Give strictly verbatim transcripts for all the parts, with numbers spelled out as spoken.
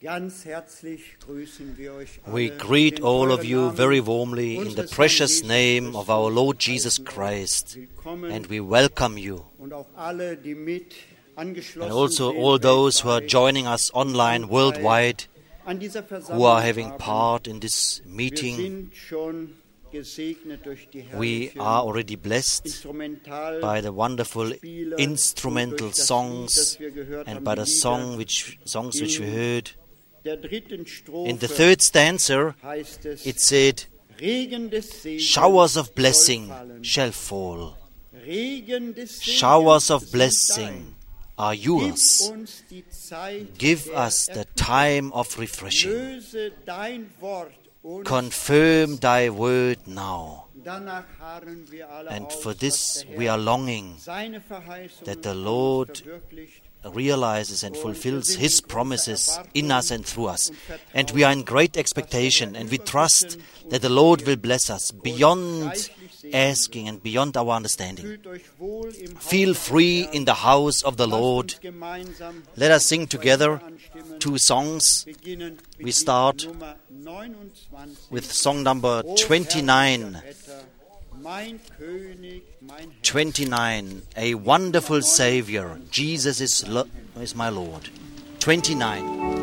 We greet all of you very warmly in the precious name of our Lord Jesus Christ, and we welcome you. And also all those who are joining us online worldwide, who are having part in this meeting. We are already blessed by the wonderful instrumental songs and by the song which, songs which we heard. In the third stanza, it said, "Showers of blessing shall fall." Showers of blessing are yours. Give us the time of refreshing. Confirm thy word now. And for this we are longing that the Lord realizes and fulfills His promises in us and through us. And we are in great expectation, and we trust that the Lord will bless us beyond asking and beyond our understanding. Feel free in the house of the Lord. Let us sing together two songs. We start with song number twenty-nine. twenty-nine, A Wonderful Savior, Jesus is, lo- is my Lord. twenty-nine.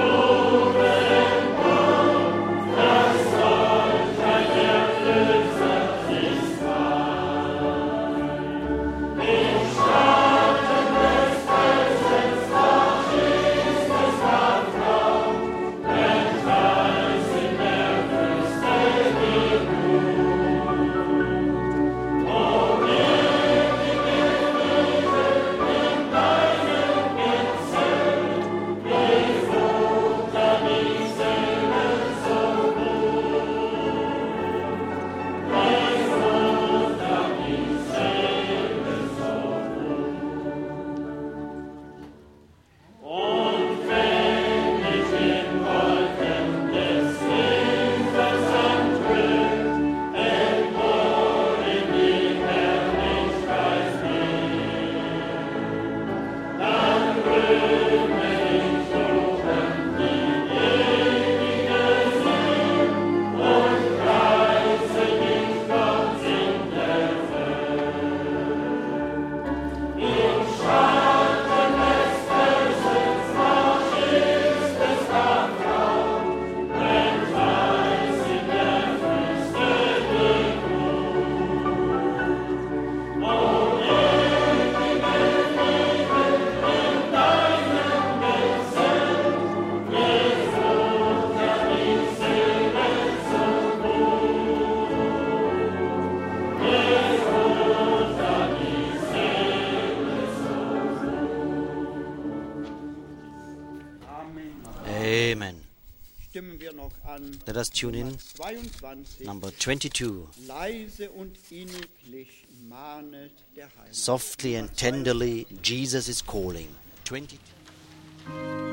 Good. Let us tune in. Number twenty-two. Softly and tenderly, Jesus is calling. twenty-two.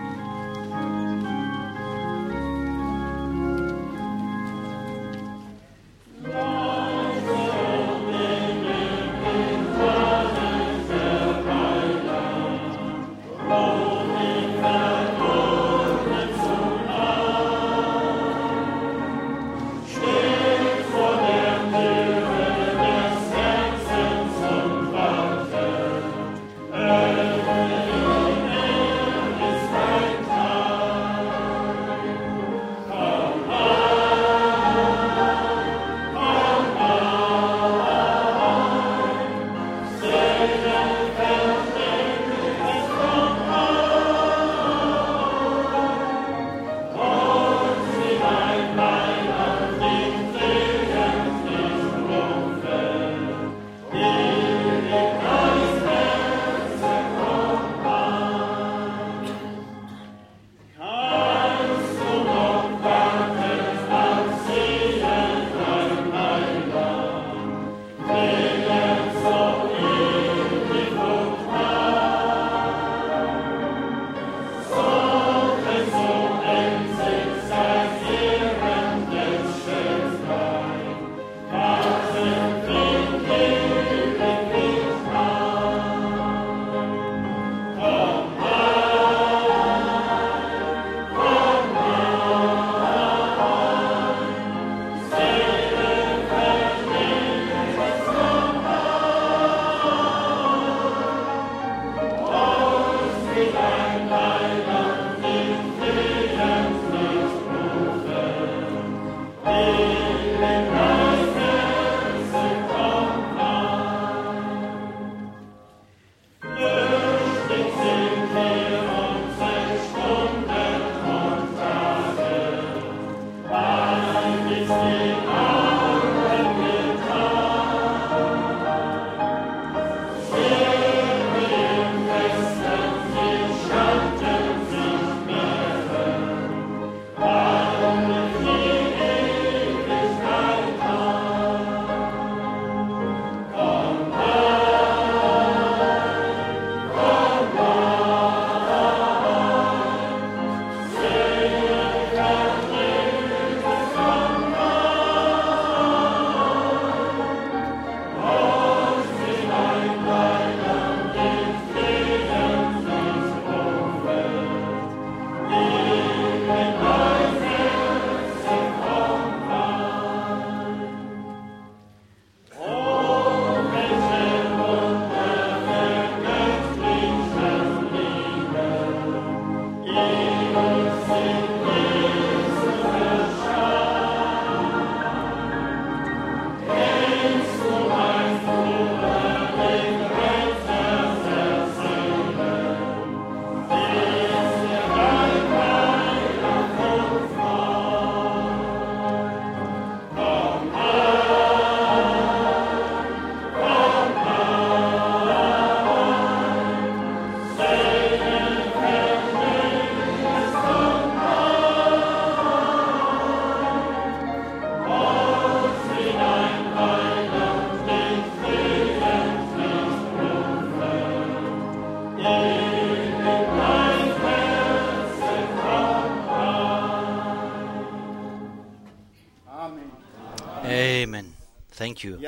Amen. Thank you.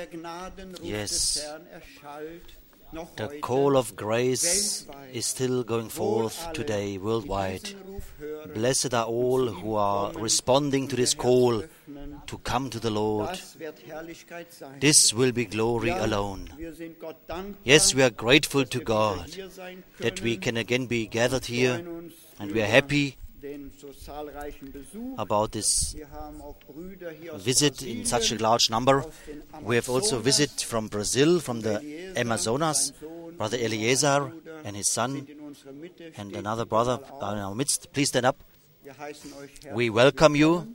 Yes, the call of grace is still going forth today worldwide. Blessed are all who are responding to this call to come to the Lord. This will be glory alone. Yes, we are grateful to God that we can again be gathered here, and we are happy about this visit in such a large number. We have also a visit from Brazil, from the Amazonas, Brother Eliezer and his son, and another brother in our midst. Please stand up. We welcome you.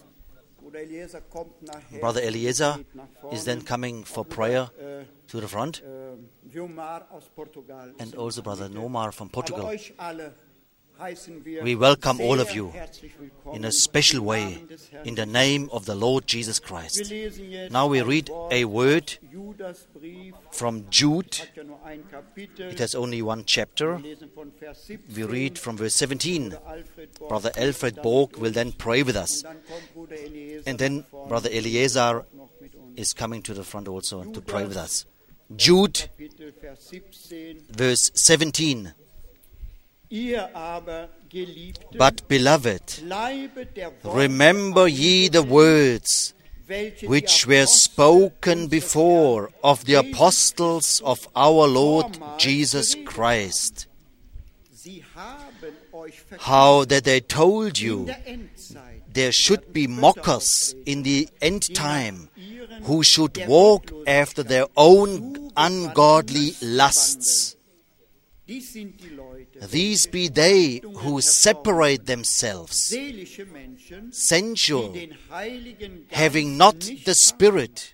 Brother Eliezer is then coming for prayer to the front, and also Brother Nomar from Portugal. we welcome all of you in a special way in the name of the Lord Jesus Christ. Now we read a word from Jude. It has only one chapter. We read from verse seventeen. Brother Alfred Borg will then pray with us. And then Brother Eliezer is coming to the front also to pray with us. Jude, verse seventeen. But, beloved, remember ye the words which were spoken before of the apostles of our Lord Jesus Christ, how that they told you there should be mockers in the end time, who should walk after their own ungodly lusts. These be they who separate themselves, sensual, having not the Spirit.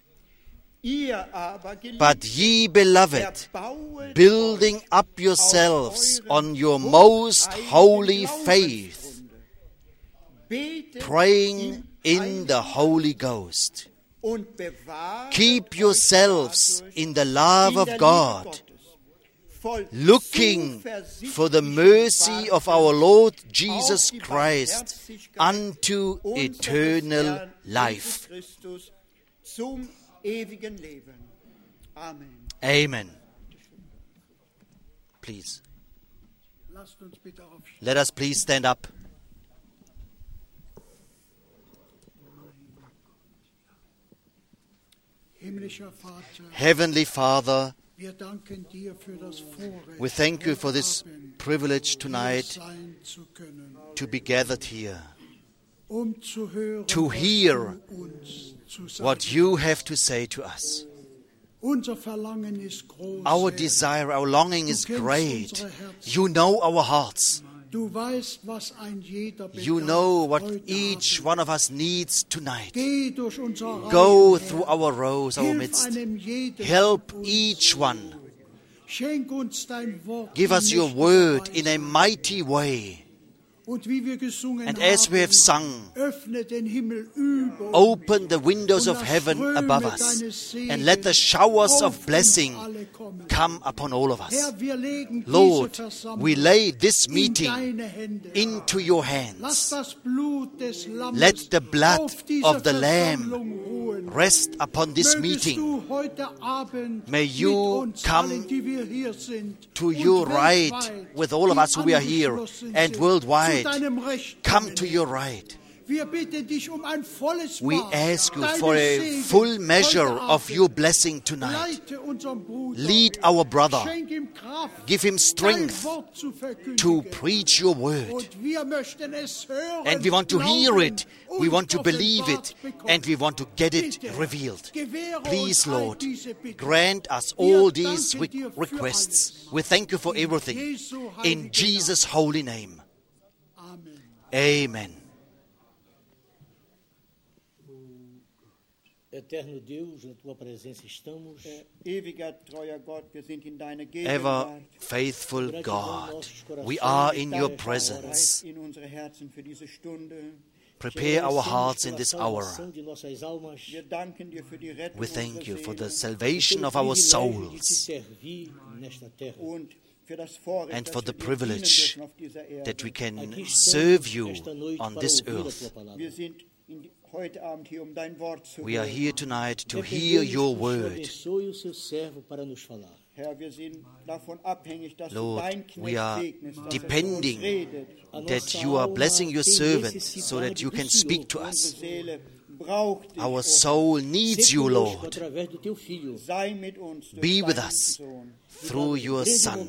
But ye, beloved, building up yourselves on your most holy faith, praying in the Holy Ghost. Keep yourselves in the love of God, looking for the mercy of our Lord Jesus Christ unto eternal life. Amen. Please. Let us please stand up. Heavenly Father, we thank you for this privilege tonight to be gathered here, to hear what you have to say to us. Our desire, our longing is great. You know our hearts. You know what each one of us needs tonight. Go through our rows, our midst. Help each one. Give us your word in a mighty way. And as we have sung, open the windows of heaven above us and let the showers of blessing come upon all of us. Lord, we lay this meeting into your hands. Let the blood of the Lamb rest upon this meeting. May you come to your right with all of us who are here and worldwide. Come to your right. We ask you for a full measure of your blessing tonight. Lead our brother. Give him strength to preach your word. And we want to hear it. We want to believe it. And we want to get it revealed. Please, Lord, grant us all these requests. We thank you for everything. In Jesus' holy name. Amen. Eterno Deus, na tua presença estamos. Ever faithful God, we are in your presence. Prepare our hearts in this hour. We thank you for the salvation of our souls and for the privilege that we can serve you on this earth. We are here tonight to hear your word. Lord, we are depending that you are blessing your servant so that you can speak to us. Our soul needs you, Lord. Be with us through your Son.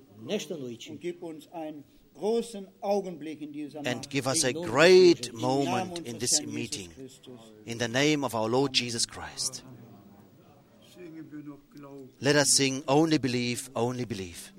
And give us a great moment in this meeting. In the name of our Lord Jesus Christ. Let us sing, Only Believe, Only Believe.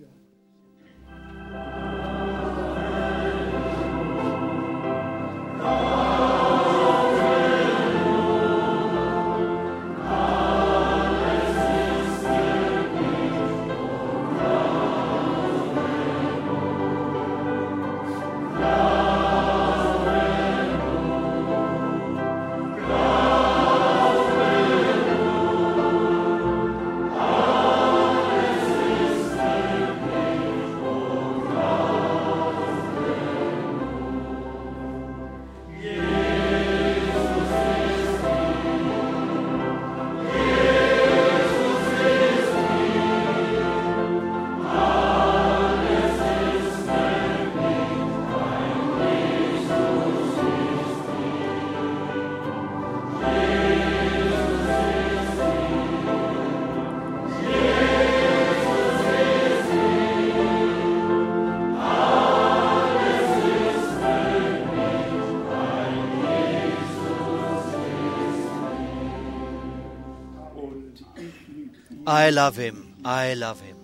I love him. I love him.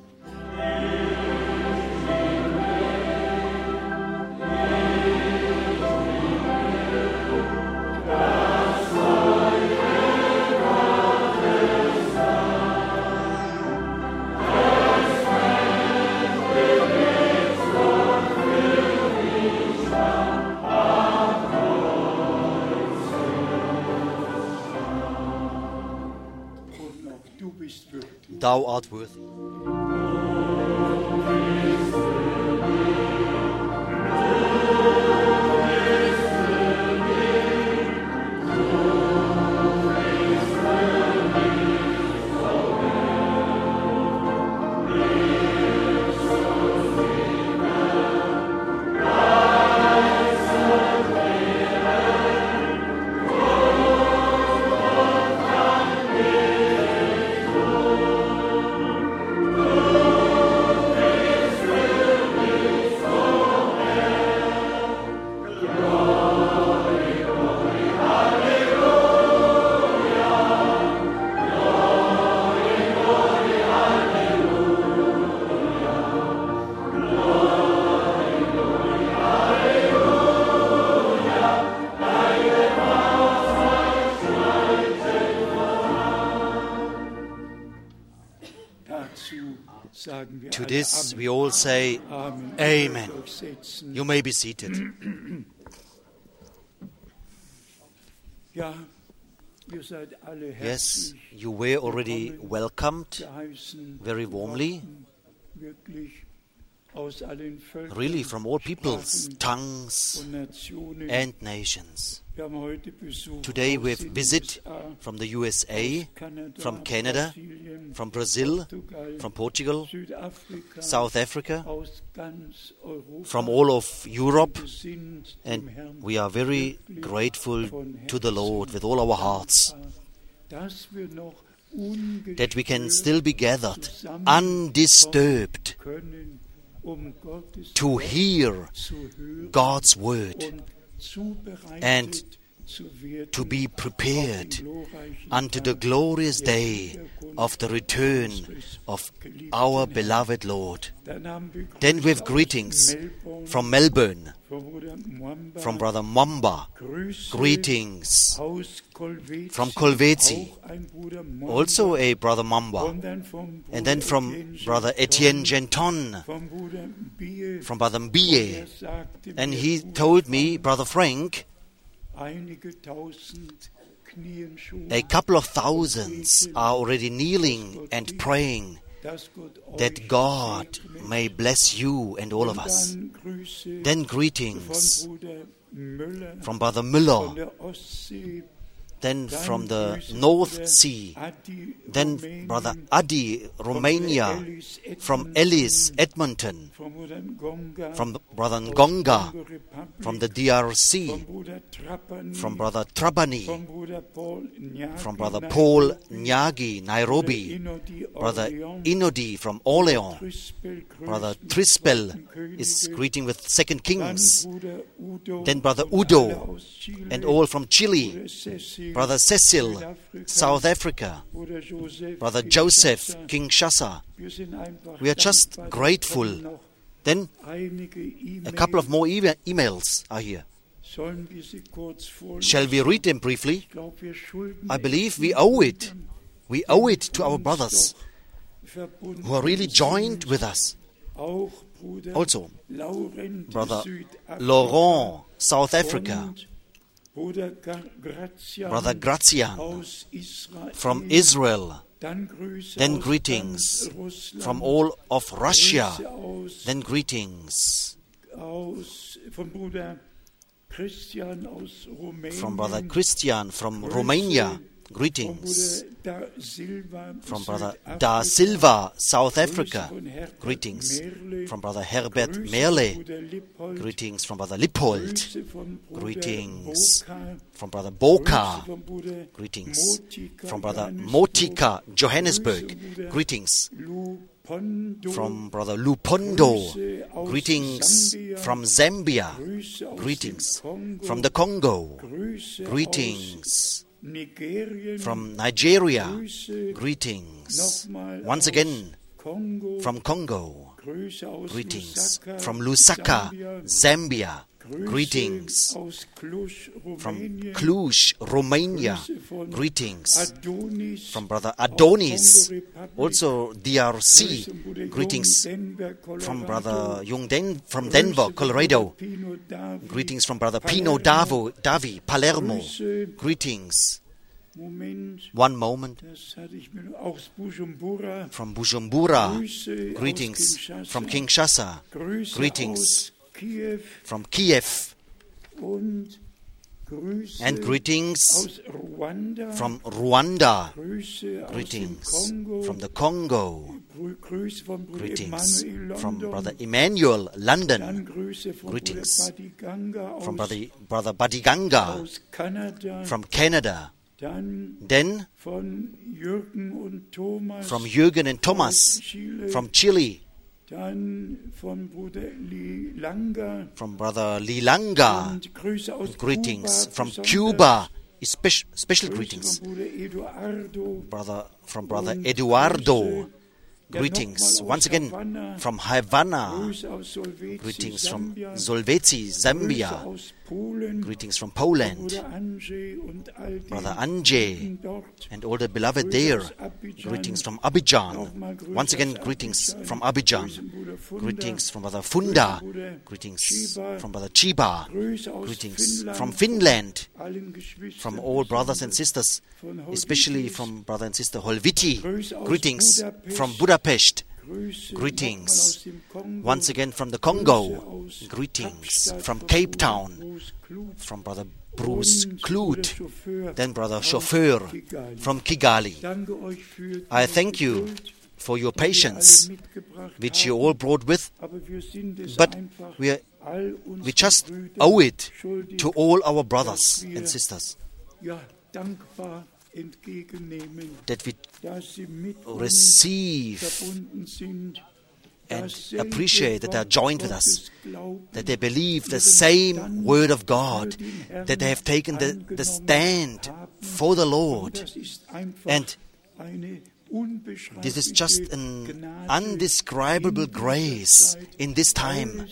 Thou art worthy. To this we all say, Amen. You may be seated. Yes, you were already welcomed very warmly, really from all peoples, tongues, and nations. Today we have visit from the U S A, from Canada, from Brazil, from Portugal, South Africa, from all of Europe, and we are very grateful to the Lord with all our hearts that we can still be gathered undisturbed to hear God's word and to be prepared unto the glorious day of the return of our beloved Lord. Then with greetings from Melbourne, from Brother Mwamba, greetings from Kolwezi, also a Brother Mwamba, and then from Brother Etienne Genton, from Brother Mbie, and he told me, Brother Frank, a couple of thousands are already kneeling and praying that God may bless you and all of us. Then greetings from Brother Müller, then from the North Sea, then Brother Adi, Romania, from Ellis, Edmonton, from Brother Ngonga, from the D R C, from Brother Trabani, from Brother Paul Nyagi, Nairobi, Brother Inodi from Orleans, Brother Trispel is greeting with Second Kings, then Brother Udo, and all from Chile, Brother Cecil, South Africa, Brother Joseph, Kinshasa. We are just grateful. Then a couple of more e- emails are here. Shall we read them briefly? I believe we owe it. We owe it to our brothers who are really joined with us. Also, Brother Laurent, South Africa, Brother Grazian from Israel, then greetings from all of Russia, then greetings from Brother Christian from Romania, greetings from Brother Da Silva, South Africa, greetings from Brother Herbert Merle, greetings from Brother Lippold, greetings from Brother Boka, greetings from Brother Motika, Johannesburg, greetings from Brother Lupondo, greetings from Zambia, greetings from the Congo, greetings from Nigeria, greetings. Once again, from Congo, greetings. From Lusaka, Zambia, greetings. From Cluj, Romania, greetings. From Brother Adonis, also D R C, greetings. From Brother Jung Den from Denver, Colorado, greetings. From Brother Pino Davo, Davi, Palermo, greetings. One moment. From Bujumbura, greetings. From Kinshasa, greetings. From Kiev, and greetings from Rwanda, greetings from the Congo, greetings from Brother Emmanuel, London, greetings from Brother, Brother Badiganga from Canada, then from Jürgen and Thomas from Chile, from Brother Lilanga, greetings. From Cuba, special, special greetings. Brother, from Brother Eduardo, greetings. Once again, from Havana, greetings. From Solveci, Zambia, greetings from Poland. Brother Anje and all the beloved there, greetings from Abidjan. Once again, greetings from Abidjan. Greetings from Brother Funda, greetings from Brother Chiba, greetings from Finland, from all brothers and sisters, especially from Brother and Sister Holviti, greetings from Budapest, greetings once again from the Congo, greetings from Cape Town, from Brother Bruce Clute, then Brother Chauffeur from Kigali. I thank you for your patience, which you all brought with, but we, are, we just owe it to all our brothers and sisters that we receive and appreciate that they are joined with us, that they believe the same Word of God, that they have taken the, the stand for the Lord. And this is just an undescribable grace in this time.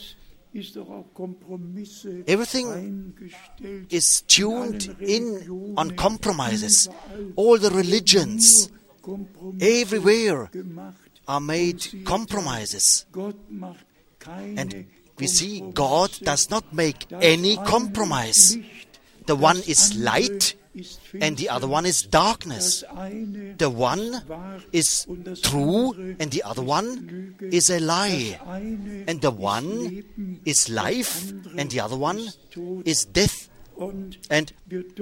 Everything is tuned in on compromises. All the religions, everywhere, are made compromises. And we see God does not make any compromise. The one is light and the other one is darkness. The one is true and the other one is a lie. And the one is life and the other one is death. And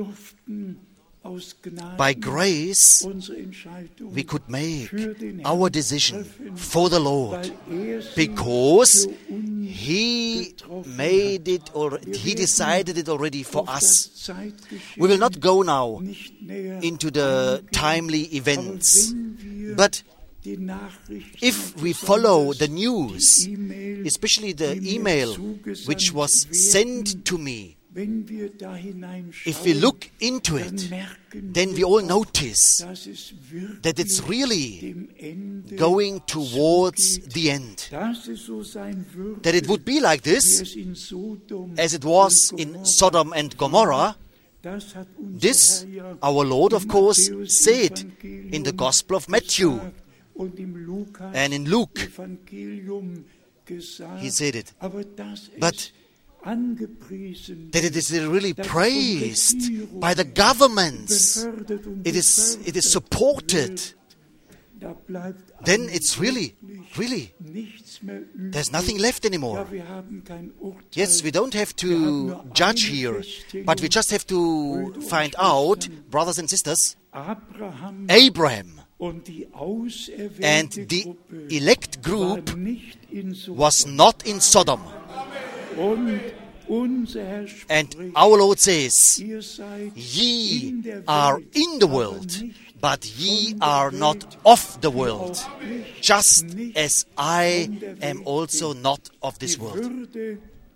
by grace, we could make our decision for the Lord because He made it, or He decided it already for us. We will not go now into the timely events, but if we follow the news, especially the email which was sent to me, if we look into it, then we all notice that it's really going towards the end. That it would be like this, as it was in Sodom and Gomorrah. This, our Lord, of course, said in the Gospel of Matthew and in Luke. He said it. But that it is really praised by the governments, it is it is supported, then it's really, really, there's nothing left anymore. Yes, we don't have to judge here, but we just have to find out, brothers and sisters, Abraham and the elect group was not in Sodom. And our Lord says, ye are in the world, but ye are not of the world, just as I am also not of this world.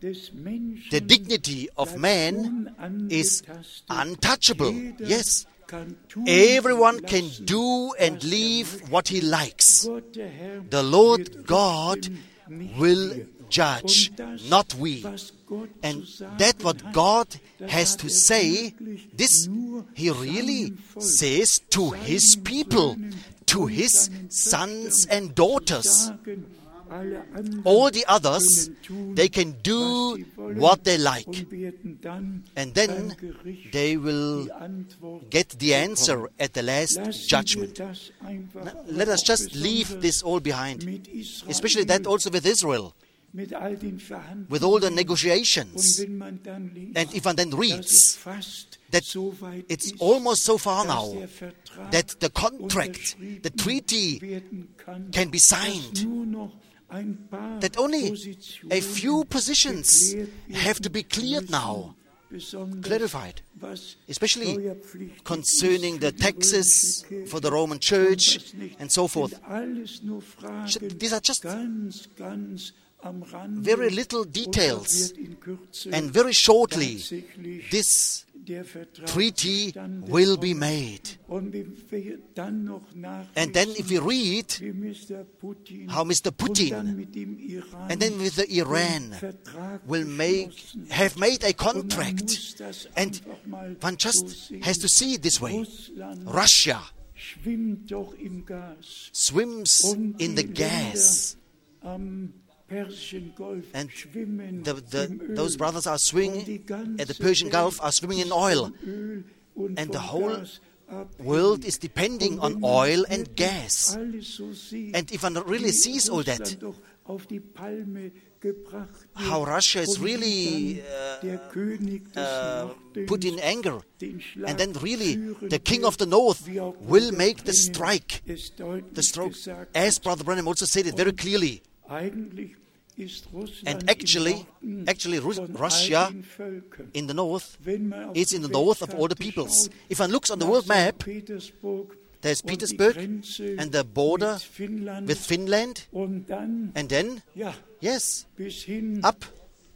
The dignity of man is untouchable. Yes, everyone can do and leave what he likes. The Lord God will judge, not we. And that what God has to say, this He really says to His people, to His sons and daughters. All the others, they can do what they like. And then they will get the answer at the last judgment. Now, let us just leave this all behind. Especially that also with Israel. With all the negotiations. And if one then reads that it's almost so far now that the contract, the treaty can be signed, that only a few positions have to be cleared now, clarified, especially concerning the taxes for the Roman Church and so forth. These are just very little details, and very shortly this treaty will be made. And then if we read how Mister Putin and then with the Iran will make have made a contract, and one just has to see it this way. Russia swims in the gas, and the, the, those brothers are swimming at the Persian Gulf, are swimming in oil. And the whole world is depending on oil and gas. And if one really sees all that, how Russia is really uh, uh, put in anger, and then really the king of the north will make the strike, the stroke, as Brother Branham also said it very clearly. And actually, actually Russia in the north is in the north of all the peoples. If one looks on the world map, there's Petersburg and the border with Finland, and then, yes, up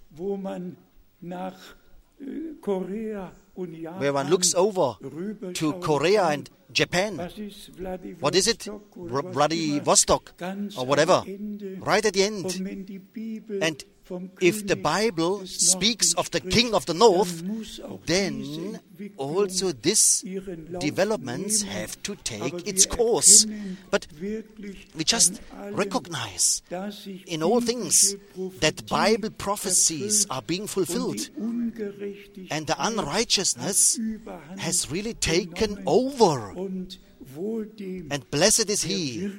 where one looks over to Korea and Japan. What is it? Vladivostok or whatever. Right at the end. And if the Bible speaks of the king of the north, then also these developments have to take its course. But we just recognize in all things that Bible prophecies are being fulfilled, and the unrighteousness has really taken over. And blessed is he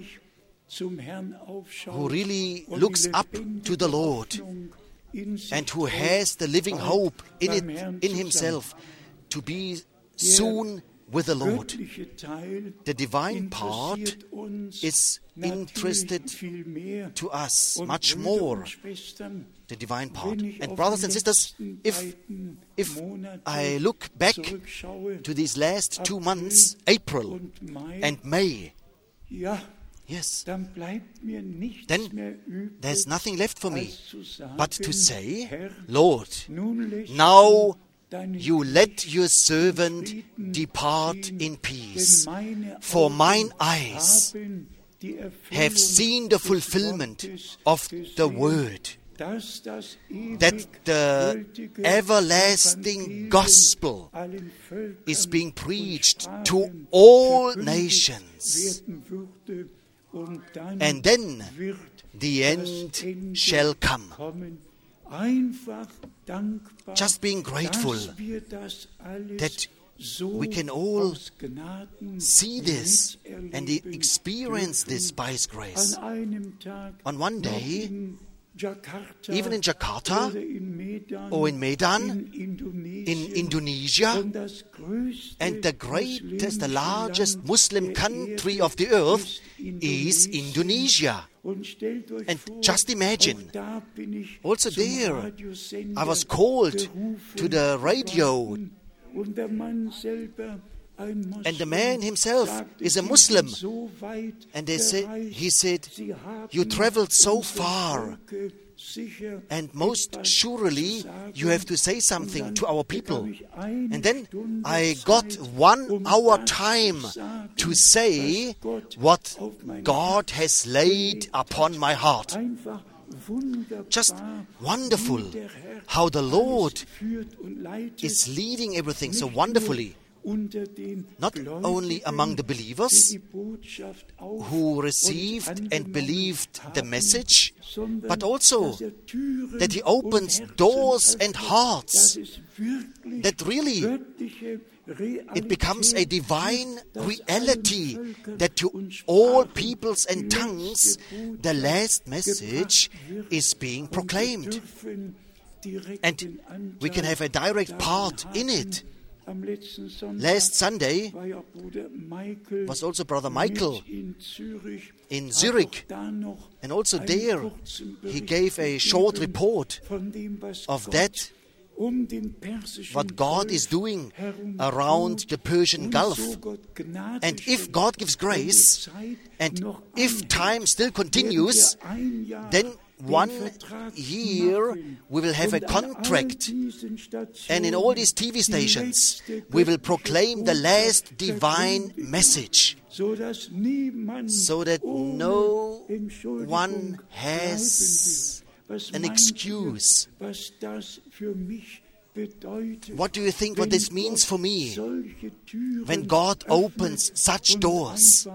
who really looks up to the Lord and who has the living hope in it, in himself, to be soon with the Lord. The divine part is interested to us much more, the divine part. And brothers and sisters, if, if I look back to these last two months, April and May, yes, then there's nothing left for me but to say, Lord, now you let your servant depart in peace, for mine eyes have seen the fulfillment of the word, that the everlasting gospel is being preached to all nations. And then the end shall come. Just being grateful that we can all see this and experience this by His grace. On one day, even in Jakarta or in Medan, in Indonesia, and the greatest, the largest Muslim country of the earth is Indonesia. And just imagine, also there, I was called to the radio, and the man himself is a Muslim. And they say, he said, you traveled so far And most surely you have to say something to our people. And then I got one hour time to say what God has laid upon my heart. Just wonderful how the Lord is leading everything so wonderfully. Not only among the believers who received and believed the message, but also that He opens doors and hearts, that really it becomes a divine reality that to all peoples and tongues the last message is being proclaimed. And we can have a direct part in it. Last Sunday was also Brother Michael in Zurich, and also there he gave a short report of that, what God is doing around the Persian Gulf. And if God gives grace, and if time still continues, then one year we will have a contract, and in all these T V stations we will proclaim the last divine message, so that no one has an excuse. What do you think what this means for me when God opens such doors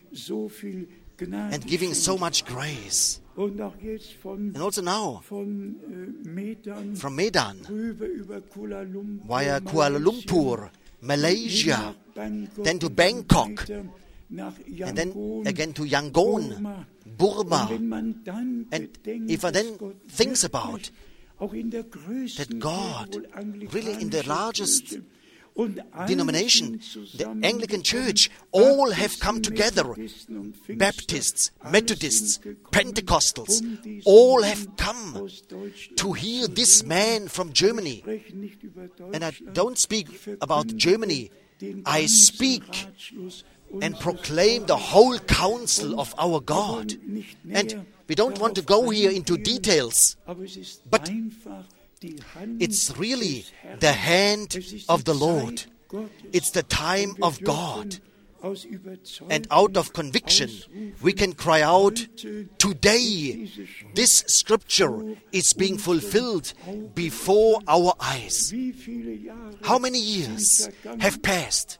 and giving so much grace? And also now, from Medan, via Kuala Lumpur, Malaysia, then to Bangkok, and then again to Yangon, Burma. And if one then thinks about that God, really in the largest denomination, the Anglican Church, all have come together. Baptists, Methodists, Pentecostals, all have come to hear this man from Germany. And I don't speak about Germany. I speak and proclaim the whole counsel of our God. And we don't want to go here into details, but it's really the hand of the Lord. It's the time of God. And out of conviction, we can cry out, today, this scripture is being fulfilled before our eyes. How many years have passed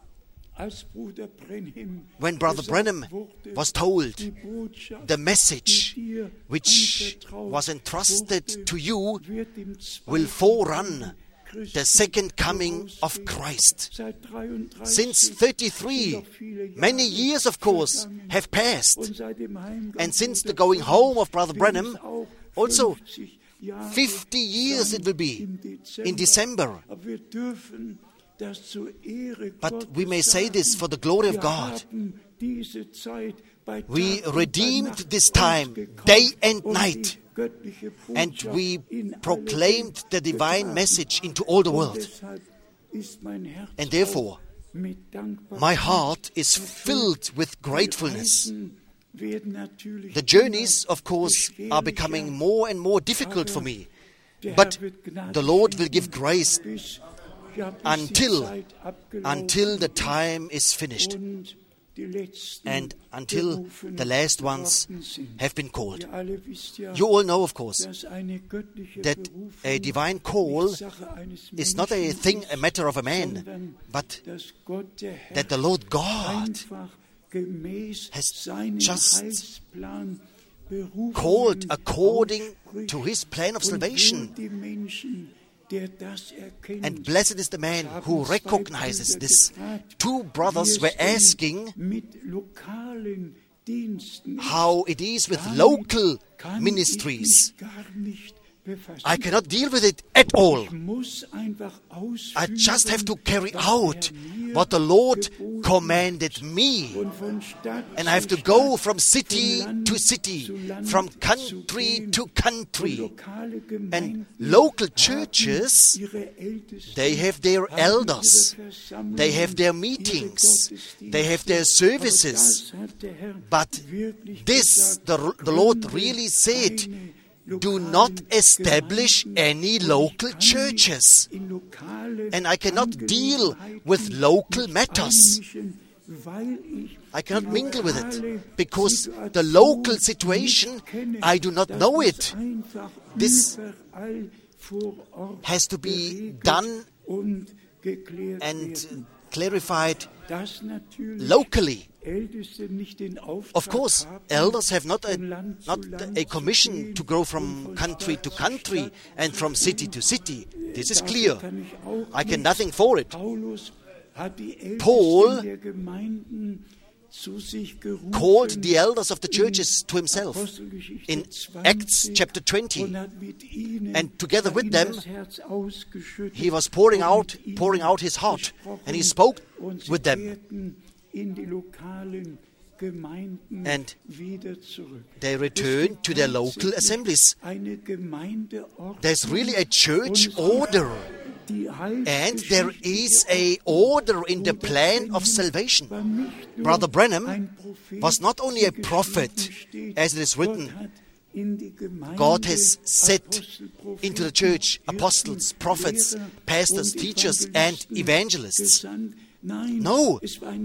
when Brother Branham was told the message which was entrusted to you will forerun the second coming of Christ? Since thirty-three, many years, of course, have passed. And since the going home of Brother Branham, also fifty years it will be in December. But we may say this for the glory of God. We redeemed this time, day and night, and we proclaimed the divine message into all the world. And therefore, my heart is filled with gratefulness. The journeys, of course, are becoming more and more difficult for me, but the Lord will give grace until until the time is finished and until the last ones have been called. You all know, of course, that a divine call is not a thing, a matter of a man, but that the Lord God has just called according to His plan of salvation. And blessed is the man who recognizes this. Two brothers were asking how it is with local ministries. I cannot deal with it at all. I just have to carry out what the Lord commanded me. And I have to go from city to city, from country to country. And local churches, they have their elders. They have their meetings. They have their services. But this, the, the Lord really said, do not establish any local churches. And I cannot deal with local matters. I cannot mingle with it, because the local situation, I do not know it. This has to be done and clarified locally. Of course, elders have not a, not a commission to go from country to country and from city to city. This is clear. I can nothing for it. Paul called the elders of the churches to himself in Acts chapter twenty, and together with them he was pouring out pouring out his heart, and he spoke with them, and they returned to their local assemblies. There's really a church order, and there is a order in the plan of salvation. Brother Branham was not only a prophet, as it is written, God has set into the church apostles, prophets, pastors, teachers, and evangelists. No,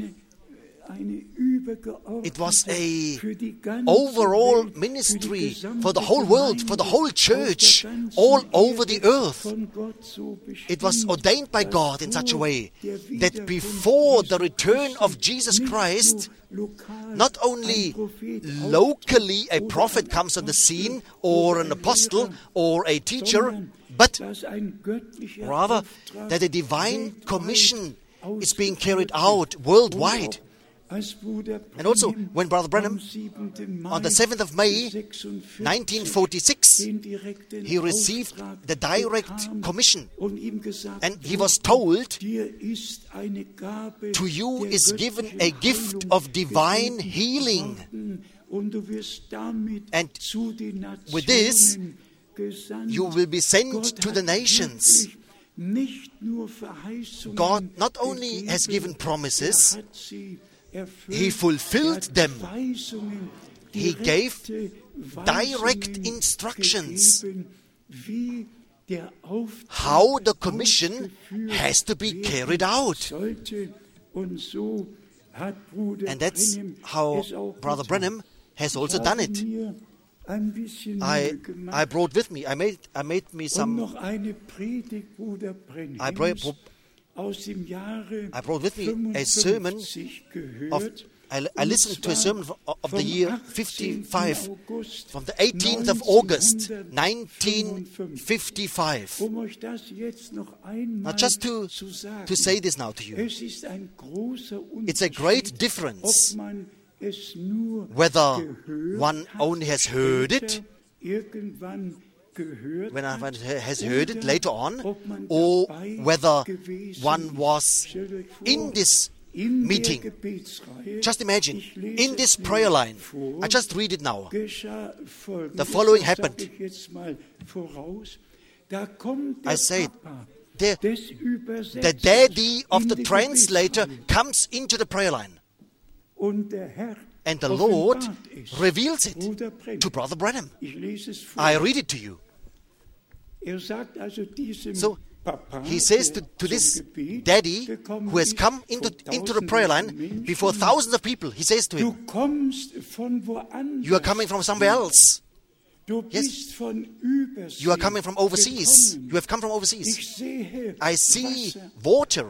it was a overall ministry for the whole world, for the whole church, all over the earth. It was ordained by God in such a way that before the return of Jesus Christ, not only locally a prophet comes on the scene, or an apostle, or a teacher, but rather that a divine commission is being carried out worldwide. And also, when Brother Branham, on the seventh of May, nineteen forty-six, he received the direct commission, and he was told, to you is given a gift of divine healing, and with this, you will be sent to the nations. God not only has given promises, He fulfilled them. He gave direct instructions how the commission has to be carried out. And that's how Brother Branham has also done it. I I brought with me, I made I made me some, I brought, I brought with me a sermon of, I, I listened to a sermon of the year fifty-five, from the eighteenth of August, nineteen fifty-five. Now just to, to say this now to you, it's a great difference whether one only has heard it, when one has heard it later on, or whether one was in this meeting. Just imagine, in this prayer line, I just read it now. The following happened. I said, the, the daddy of the translator comes into the prayer line. And the Lord reveals it to Brother Branham. I read it to you. So he says to, to this daddy who has come into, into the prayer line before thousands of people, he says to him, you are coming from somewhere else. Yes, you are coming from overseas. You have come from overseas. I see water.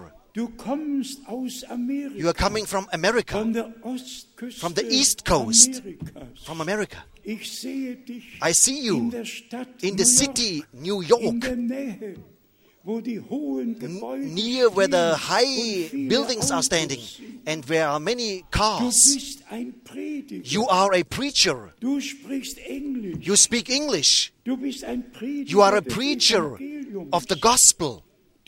You are coming from America, from the East Coast, from America. I see you in the city, New York, N- near where the high buildings are standing and where are many cars. You are a preacher. You speak English. You are a preacher of the gospel.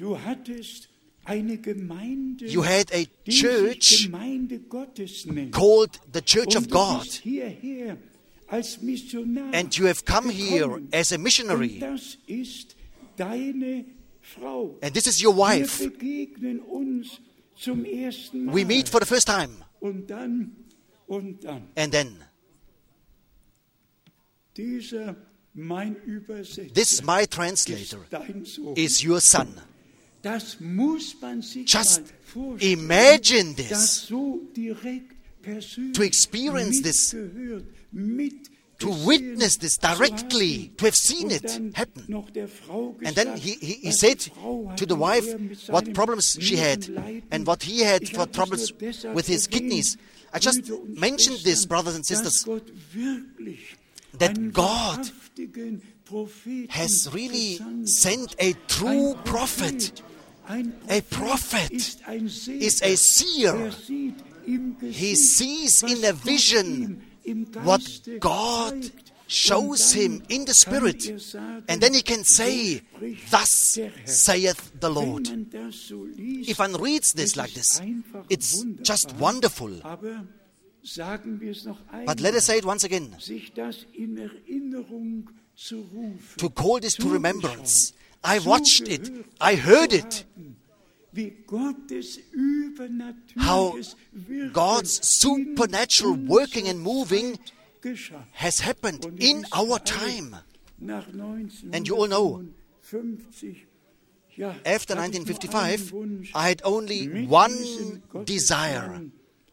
You had a church called the Church of God, and you have come here as a missionary, and this is your wife. We meet for the first time, and then this my translator is your son. Just imagine this, to experience this, to witness this directly, to have seen it happen. And then he, he, he said to the wife what problems she had and what he had for troubles with his kidneys. I just mentioned this, brothers and sisters, that God has really sent a true prophet. A prophet is a seer. He sees in a vision what God shows him in the Spirit. And then he can say, "Thus saith the Lord." If one reads this like this, it's just wonderful. But let us say it once again. To call this to remembrance. I watched it. I heard it. How God's supernatural working and moving has happened in our time. And you all know, after nineteen fifty-five, I had only one desire: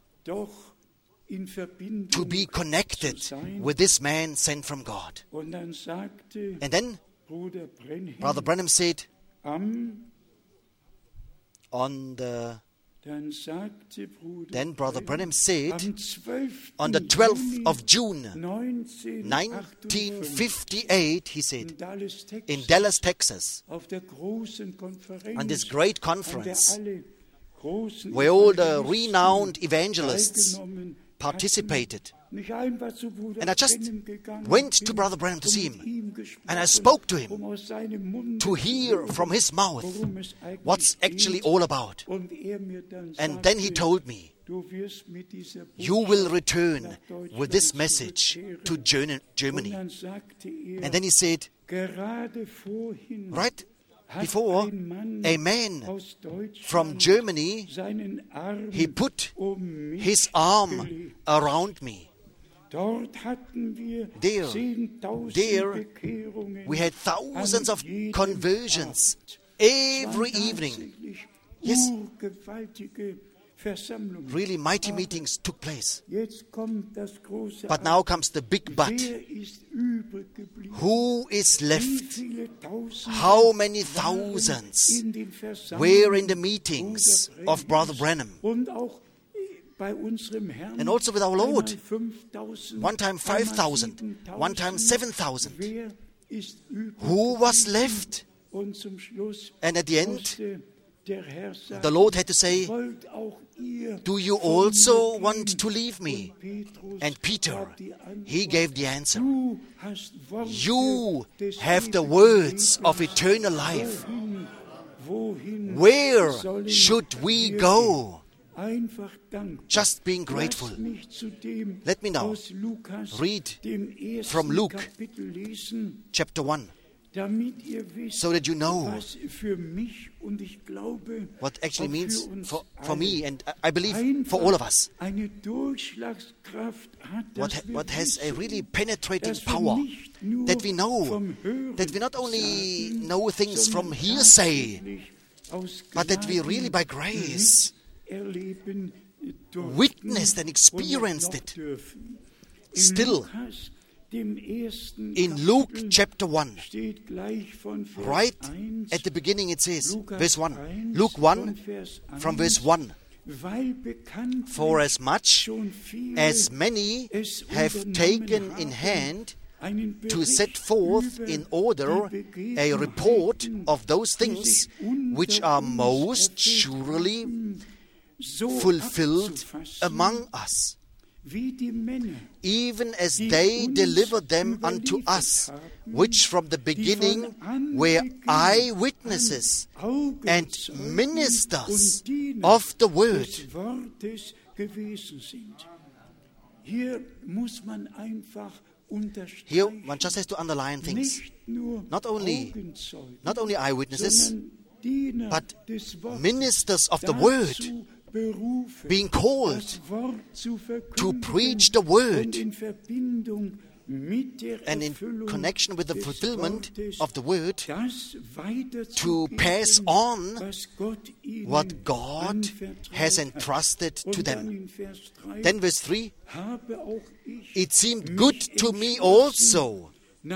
to be connected with this man sent from God. And then Brother Branham said, on the Then Brother Branham said, on the twelfth of June, nineteen fifty-eight, he said, in Dallas, Texas, on this great conference, where all the renowned evangelists participated. And I just went to Brother Branham to see him. And I spoke to him to hear from his mouth what's actually all about. And then he told me, you will return with this message to Germany. And then he said, right before, a man from Germany, he put his arm around me. There, there, we had thousands of conversions every evening. Yes, really mighty meetings took place. But now comes the big but. Who is left? How many thousands were in the meetings of Brother Branham? And also with our Lord. One time five thousand, one time seven thousand. Who was left? And at the end, the Lord had to say, do you also want to leave me? And Peter, he gave the answer. You have the words of eternal life. Where should we go? Just being grateful. Let me now read from Luke chapter one, so that you know what actually means for, for me, and I believe for all of us. What, ha- what has a really penetrating power, that we know, that we not only know things from hearsay, but that we really by grace witnessed and experienced it. Still, in Luke chapter one, right at the beginning it says, verse one, Luke one, from verse one, for as much as many have taken in hand to set forth in order a report of those things which are most surely fulfilled among us, even as they delivered them unto us, which from the beginning were eyewitnesses and ministers of the word. Here one just has to underline things. Not only, not only eyewitnesses, but ministers of the word, being called to preach the word and in connection with the fulfillment of the word, to pass on what God has entrusted to them. Then verse three, it seemed good to me also,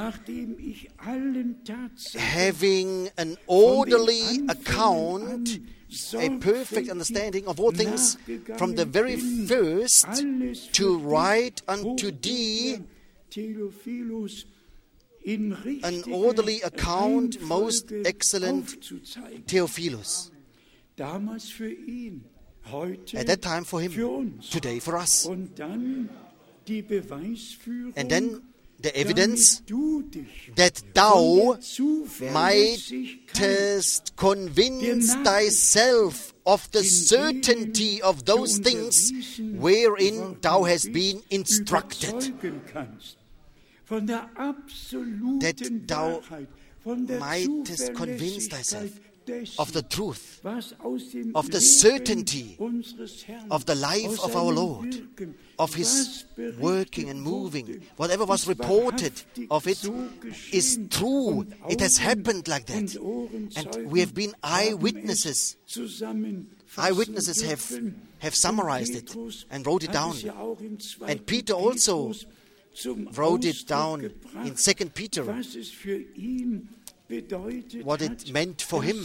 having an orderly account, a perfect understanding of all things from the very first, to write unto thee an orderly account, most excellent Theophilus. At that time for him, today for us. And then the evidence that thou mightest convince thyself of the certainty of those things wherein thou hast been instructed. That thou mightest convince thyself of the truth, of the certainty of the life of our Lord, of His working and moving. Whatever was reported of it is true. It has happened like that. And we have been eyewitnesses. Eyewitnesses have, have summarized it and wrote it down. And Peter also wrote it down in Second Peter, what it meant for him,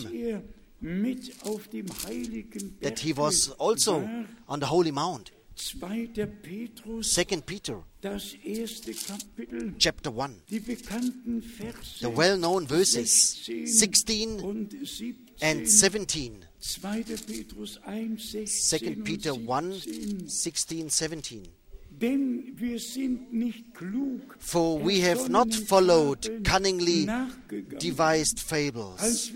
that he was also on the Holy Mount. Second Peter, chapter one, the well-known verses sixteen and seventeen. Second Peter one, sixteen, seventeen. For we have not followed cunningly devised fables,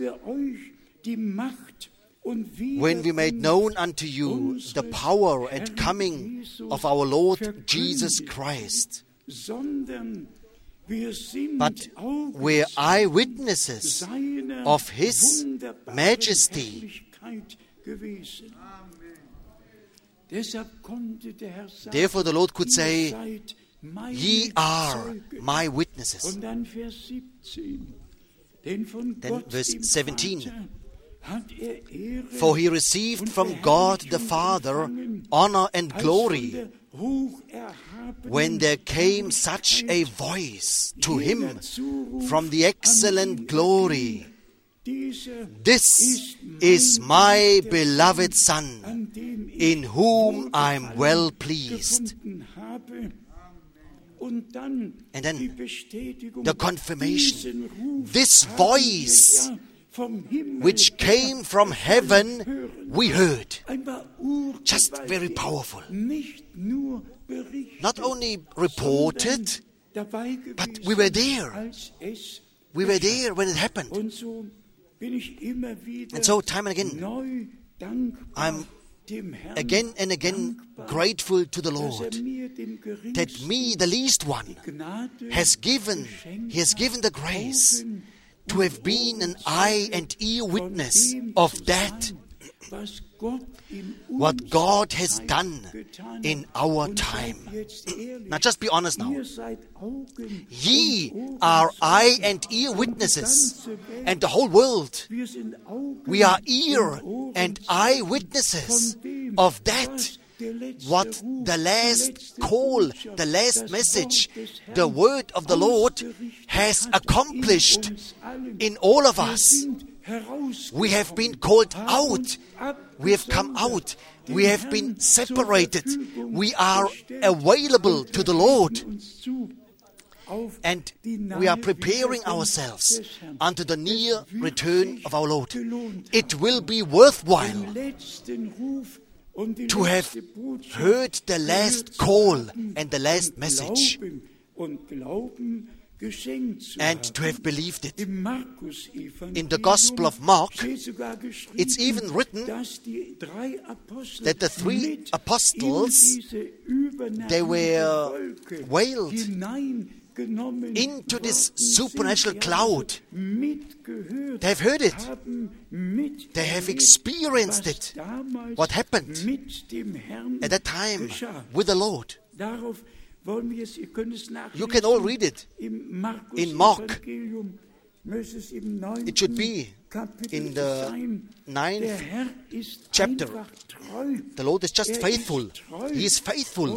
when we made known unto you the power and coming of our Lord Jesus Christ. But we're eyewitnesses of His majesty. Therefore the Lord could say, ye are my witnesses. Then verse seventeen. For he received from God the Father honor and glory when there came such a voice to him from the excellent glory. This is my beloved Son, in whom I am well pleased. And then the confirmation. This voice which came from heaven, we heard. Just very powerful. Not only reported, but we were there. We were there when it happened. And so time and again, I'm again and again grateful to the Lord that me, the least one, has given, He has given the grace to have been an eye and ear witness of that, what God has done in our time. Now just be honest now. Ye are eye and ear witnesses, and the whole world. We are ear and eye witnesses of that, what the last call, the last message, the word of the Lord has accomplished in all of us. We have been called out. We have come out. We have been separated. We are available to the Lord. And we are preparing ourselves unto the near return of our Lord. It will be worthwhile to have heard the last call and the last message, and to have believed it. In the Gospel of Mark, it's even written that the three apostles, they were veiled into this supernatural cloud. They have heard it. They have experienced it. What happened at that time with the Lord. You can all read it in Mark. It should be in the ninth chapter. The Lord is just faithful. He is faithful.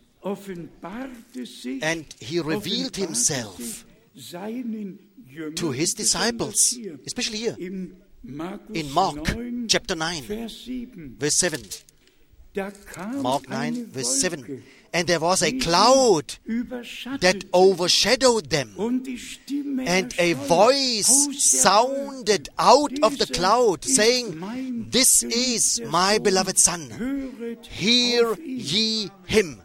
And He revealed Himself to His disciples, especially here in Mark chapter nine, verse seven. Mark nine, verse seven. And there was a cloud that overshadowed them, and a voice sounded out of the cloud, saying, "This is my beloved Son, hear ye him."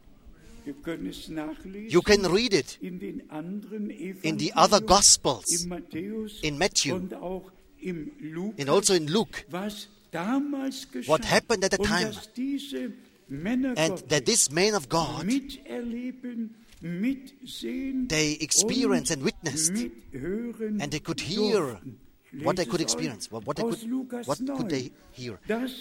You can read it in the other Gospels, in Matthew, and also in Luke, what happened at the time, and that this man of God, they experienced and witnessed, and they could hear what they could experience, what, what, they could, what could they hear.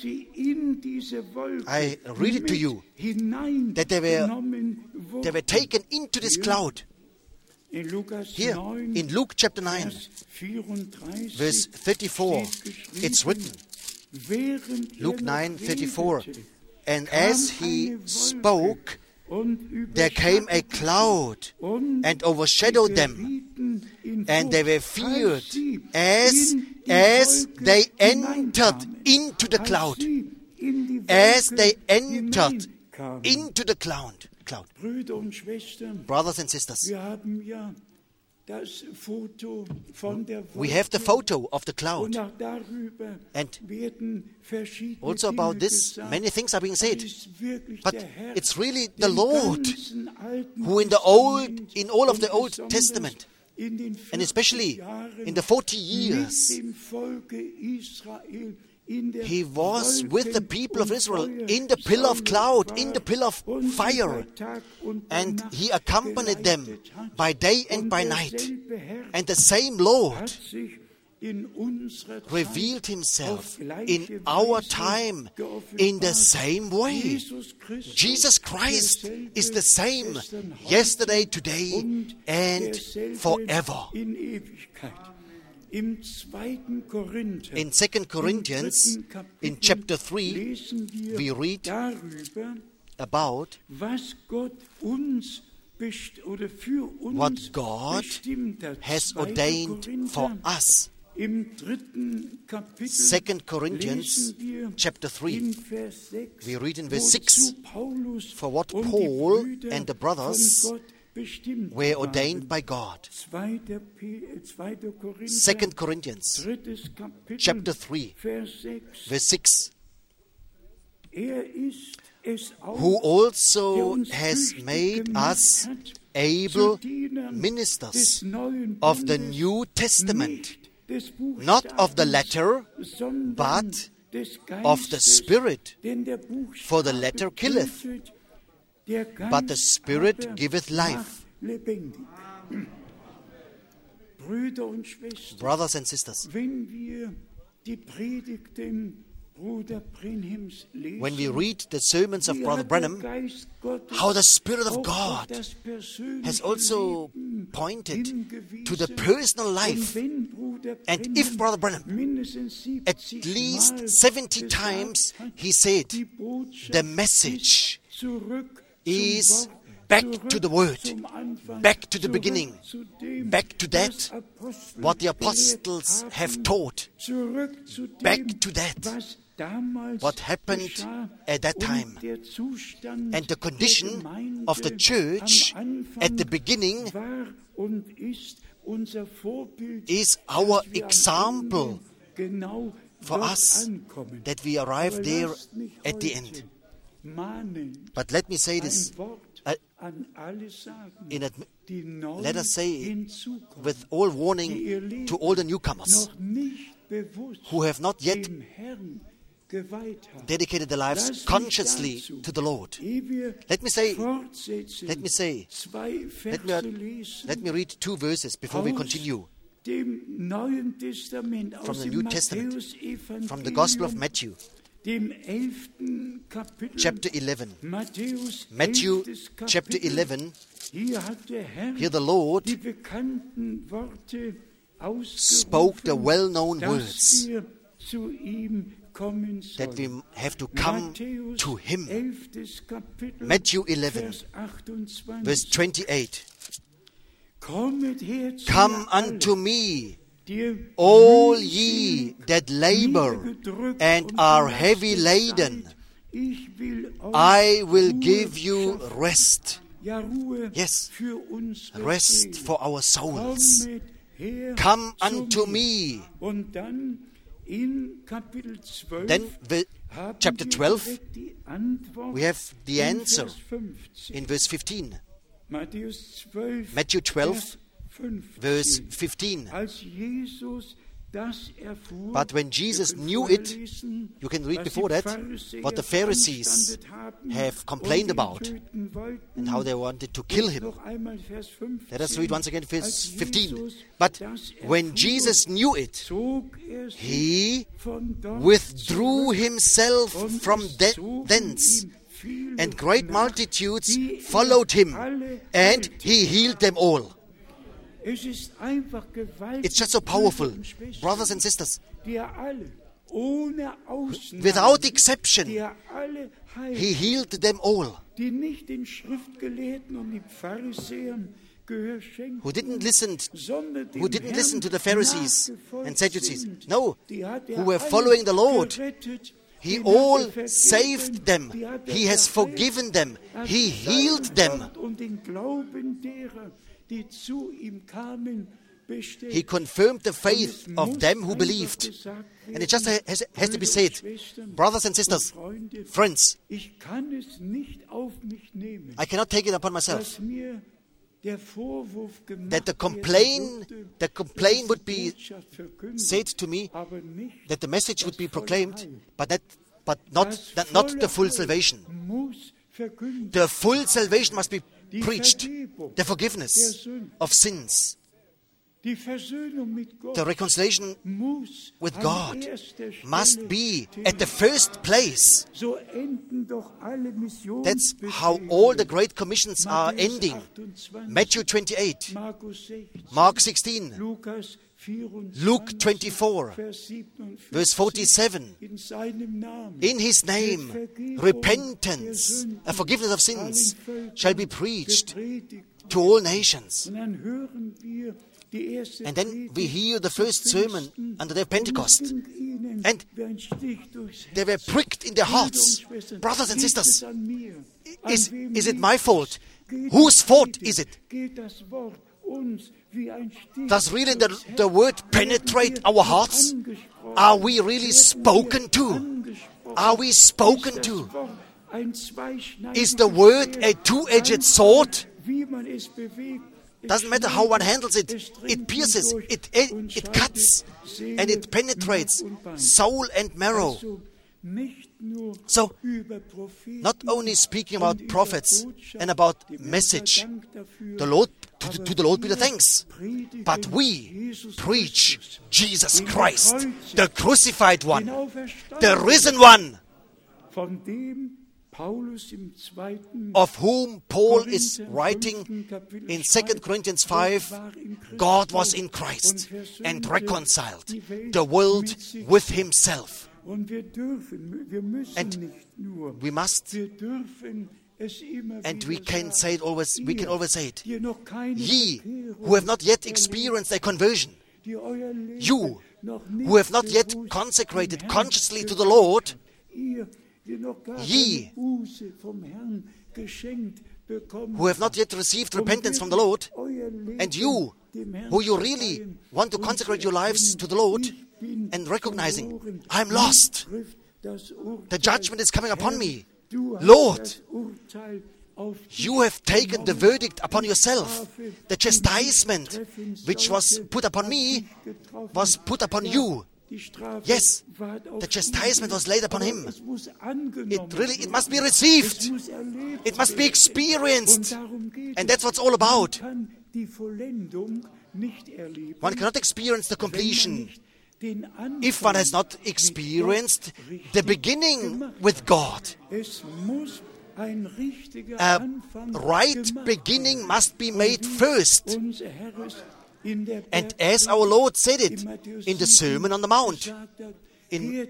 I read it to you, that they were, they were taken into this cloud. Here, in Luke chapter nine, verse thirty-four, it's written, Luke nine, thirty-four, "And as he spoke, there came a cloud and overshadowed them, and they were feared as, as they entered into the cloud." As they entered into the cloud. cloud. Brothers and sisters, we have the photo of the cloud, and also about this many things are being said, but it's really the Lord who in the old in all of the Old Testament, and especially in the forty years, He was with the people of Israel in the pillar of cloud, in the pillar of fire, and He accompanied them by day and by night. And the same Lord revealed Himself in our time in the same way. Jesus Christ is the same yesterday, today, and forever. In Second Corinthians, in chapter three, we read about what God has ordained for us. Second Corinthians, chapter three, we read in verse six, "For what Paul and the brothers were ordained by God." Second Corinthians chapter three, verse six. "Who also has made us able ministers of the New Testament, not of the letter, but of the Spirit. For the letter killeth, but the Spirit giveth life." Brothers and sisters, when we read the sermons of Brother Branham, how the Spirit of God has also pointed to the personal life. And if Brother Branham, at least seventy times, he said, the message is back to the Word, back to the beginning, back to that, what the apostles have taught, back to that, what happened at that time. And the condition of the church at the beginning is our example for us, that we arrive there at the end. But let me say this, uh, in a, let us say with all warning to all the newcomers who have not yet dedicated their lives consciously to the Lord. Let me say, let me say, let me, let me read two verses before we continue. From the New Testament, from the Gospel of Matthew, chapter eleven. Matthew chapter eleven. Here the Lord spoke the well-known words that we have to come to Him. Matthew eleven, verse twenty-eight. Come unto me, all ye that labor and are heavy laden, I will give you rest. Yes, rest for our souls. Come unto me. Then, chapter twelve, we have the answer in verse fifteen. Matthew twelve, verse fifteen. But when Jesus knew it, you can read before that what the Pharisees have complained about and how they wanted to kill Him. Let us read once again verse fifteen. But when Jesus knew it, He withdrew Himself from thence, and great multitudes followed Him, and He healed them all. It's just so powerful, brothers and sisters. Without exception, He healed them all. Who didn't listen, who didn't listen to the Pharisees and Sadducees. No, who were following the Lord. He all saved them. He has forgiven them. He healed them. He confirmed the faith of them who believed. And it just has, has to be said, brothers and sisters, friends, I cannot take it upon myself that the complaint, the complaint would be said to me, that the message would be proclaimed, but that, but not, that not the full salvation. The full salvation must be preached, the forgiveness of sins, the reconciliation with God must be at the first place. That's how all the great commissions are ending. Matthew twenty-eight, Mark sixteen, Luke twenty-four, verse forty-seven. In His name, repentance, a forgiveness of sins, shall be preached to all nations. And then we hear the first sermon under the Pentecost. And they were pricked in their hearts. Brothers and sisters, is, is it my fault? Whose fault is it? Does really the, the word penetrate our hearts? Are we really spoken to? Are we spoken to? Is the word a two-edged sword? Doesn't matter how one handles it. It pierces, it, it, it cuts, and it penetrates soul and marrow. So, not only speaking about prophets and about message, the Lord, to, to the Lord be the thanks, but we preach Jesus Christ, the crucified one, the risen one, of whom Paul is writing in Second Corinthians five, God was in Christ and reconciled the world with Himself. And we must, and we can say it always, we can always say it, ye who have not yet experienced a conversion, you who have not yet consecrated consciously to the Lord, ye who have not yet received repentance from the Lord, and you who you really want to consecrate your lives to the Lord and recognizing, I'm lost. The judgment is coming upon me. Lord, you have taken the verdict upon yourself. The chastisement which was put upon me was put upon you. Yes, the chastisement was laid upon Him. It really, it must be received. It must be experienced. And that's what it's all about. One cannot experience the completion if one has not experienced the beginning with God. A right beginning must be made first. And as our Lord said it in the Sermon on the Mount, in,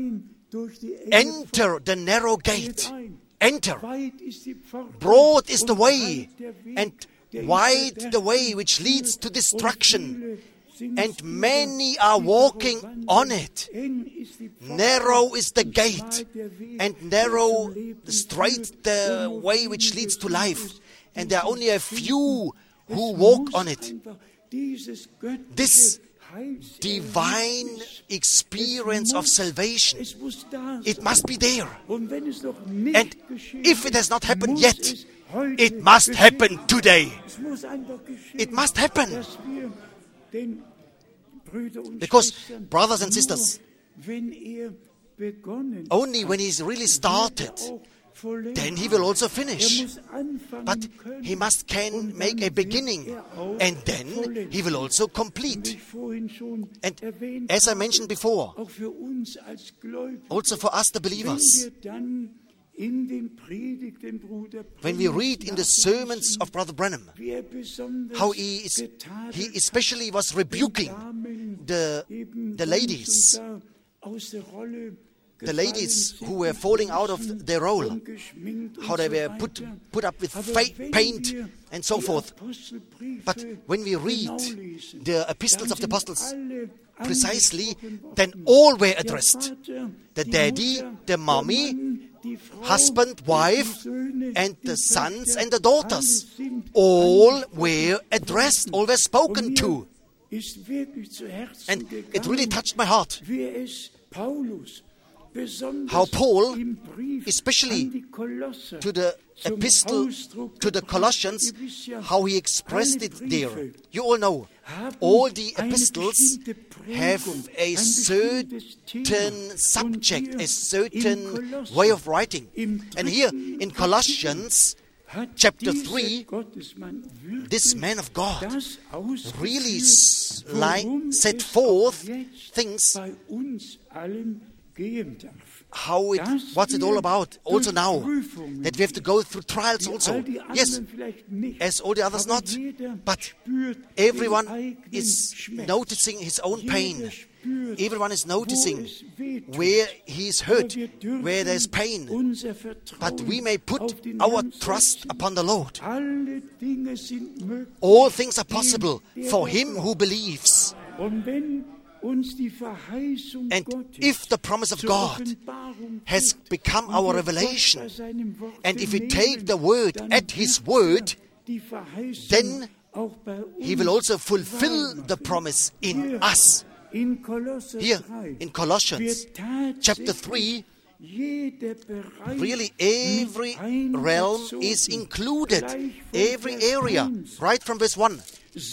enter the narrow gate. Enter. Broad is the way, and wide the way which leads to destruction, and many are walking on it. Narrow is the gate, and narrow, straight the way which leads to life, and there are only a few who walk on it. This divine experience of salvation, it must be there. And if it has not happened yet, it must happen today. It must happen. Because, brothers and sisters, only when he's really started, then he will also finish. But he must can make a beginning, and then he will also complete. And as I mentioned before, also for us the believers, when we read in the sermons of Brother Branham how he is, he especially was rebuking the, the ladies, the ladies who were falling out of their role, how they were put, put up with fa- paint and so forth. But when we read the epistles of the apostles precisely, then all were addressed. The daddy, the mommy, husband, wife, and the sons and the daughters. All were addressed, all were spoken to. And it really touched my heart. How Paul, especially to the epistle to the Colossians, how he expressed it there. You all know, all the epistles have a certain subject, a certain way of writing. And here in Colossians chapter three, this man of God really like, set forth things how it, what's it all about also now, that we have to go through trials also. Yes, as all the others not, but everyone is noticing his own pain. Everyone is noticing where he is hurt, where there's pain. But we may put our trust upon the Lord. All things are possible for him who believes. And if the promise of God has become our revelation, and if we take the word at his word, then he will also fulfill the promise in us. Here in Colossians chapter three, really every realm is included, every area, right from verse one.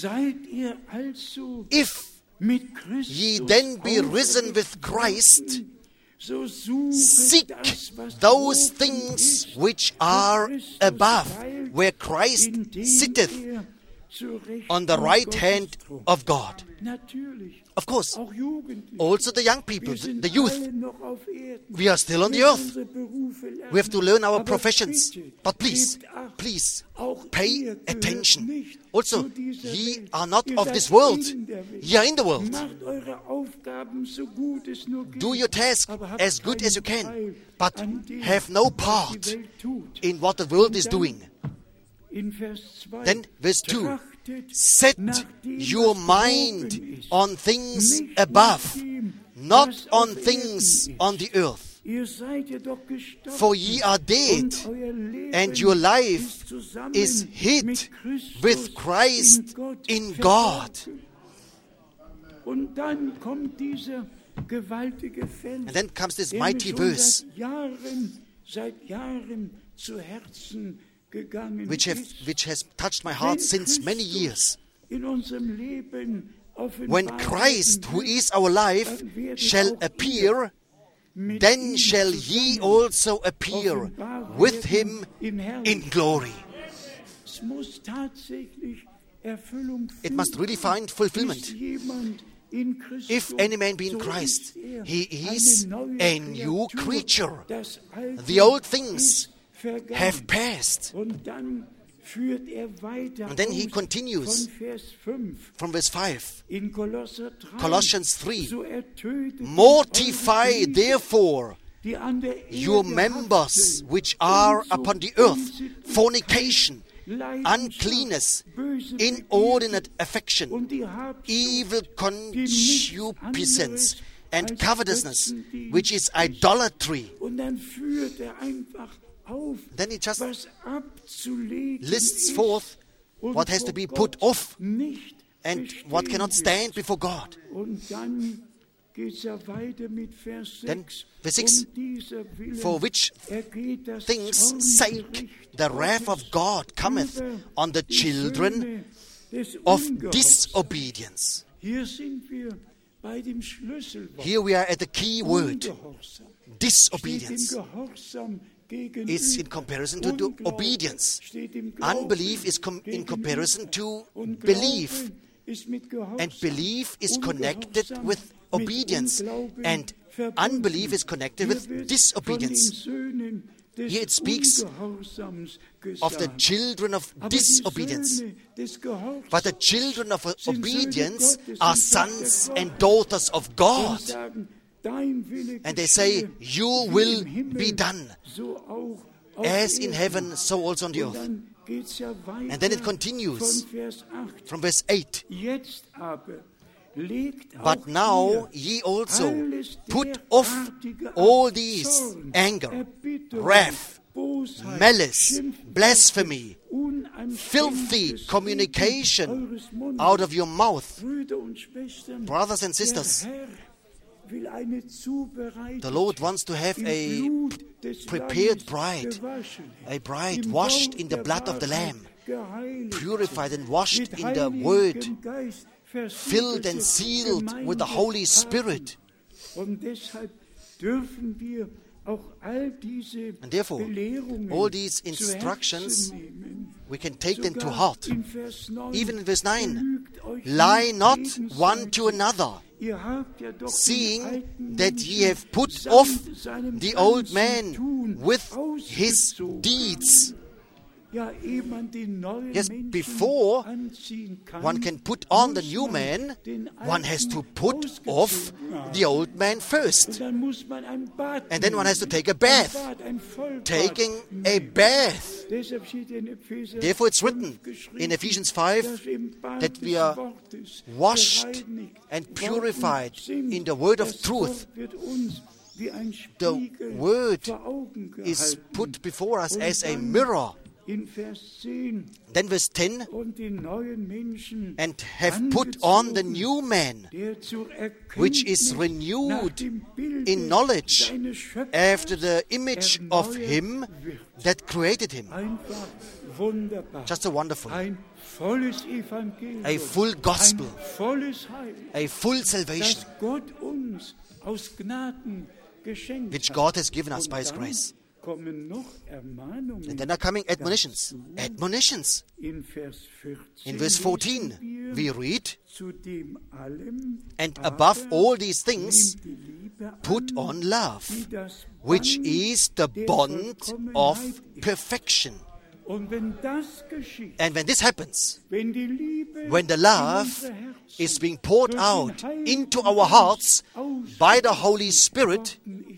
If ye then be risen with Christ, seek those things which are above, where Christ sitteth on the right hand of God. Of course, also the young people, the youth, we are still on the earth. We have to learn our professions. But please, please, pay attention. Also, ye are not of this world. Ye are in the world. Do your task as good as you can, but have no part in what the world is doing. Then, verse two. Set your mind on things above, not on things on the earth. For ye are dead, and your life is hid with Christ in God. And then comes this mighty verse, Which, have, which has touched my heart since many years. When Christ, who is our life, shall appear, then shall ye also appear with him in glory. It must really find fulfillment. If any man be in Christ, he is a new creature. The old things have passed. And then he continues from verse five. Colossians three. Mortify therefore your members which are upon the earth, fornication, uncleanness, inordinate affection, evil concupiscence, and covetousness, which is idolatry. Then he just lists forth what has to be put off and what cannot stand before God. Then verse six, for which things sake the wrath of God cometh on the children of disobedience. Here we are at the key word, disobedience. It's in comparison to, to obedience. Unbelief is com- in comparison to belief. And belief is connected with obedience. And unbelief is connected with disobedience. Here it speaks of the children of disobedience. But the children of obedience are sons and daughters of God. And they say, your will be done, as in heaven, so also on the earth. And then it continues from verse eight. But now ye also put off all these anger, wrath, malice, blasphemy, filthy communication out of your mouth. Brothers and sisters, the Lord wants to have a prepared bride, a bride washed in the blood of the Lamb, purified and washed in the Word, filled and sealed with the Holy Spirit. And therefore, all these instructions, we can take them to heart. Even in verse nine, lie not one to another, seeing that ye have put off the old man with his deeds. Yes, before one can put on the new man, one has to put off the old man first. And then one has to take a bath. Taking a bath. Therefore it's written in Ephesians five that we are washed and purified in the word of truth. The word is put before us as a mirror. Then verse ten, and have put on the new man, which is renewed in knowledge after the image of him that created him. Just a wonderful, a full gospel, a full salvation, which God has given us by His grace. And then are coming admonitions. Admonitions. In verse fourteen, we read, and above all these things, put on love, which is the bond of perfection. And when this happens, when the love is being poured out into our hearts by the Holy Spirit,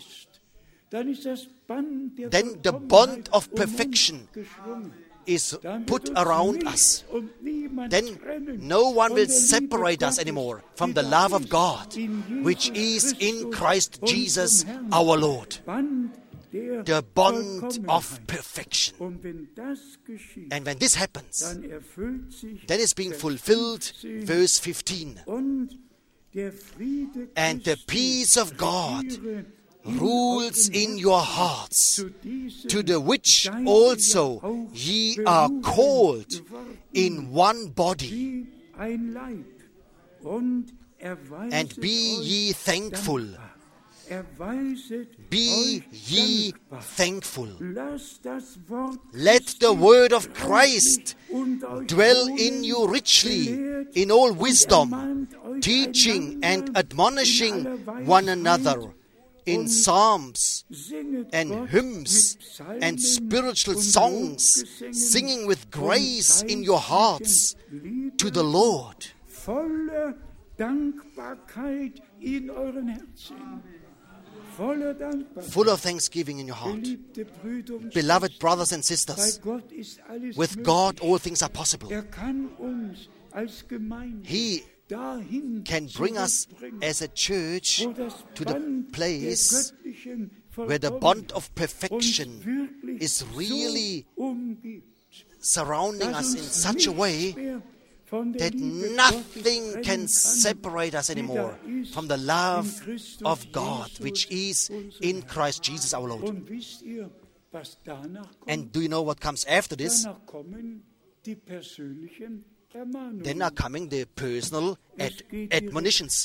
then the bond of perfection is put around us. Then no one will separate us anymore from the love of God, which is in Christ Jesus our Lord. The bond of perfection. And when this happens, then is being fulfilled, verse fifteen. And the peace of God rules in your hearts, to the which also ye are called in one body, and be ye thankful. Be ye thankful. Let the word of Christ dwell in you richly, in all wisdom, teaching and admonishing one another in psalms and hymns and spiritual songs, singing with grace in your hearts to the Lord. Full of thanksgiving in your heart. Beloved brothers and sisters, with God all things are possible. He can bring us as a church to the place where the bond of perfection is really surrounding us in such a way that nothing can separate us anymore from the love of God, which is in Christ Jesus our Lord. And do you know what comes after this? Then are coming the personal ad- admonitions.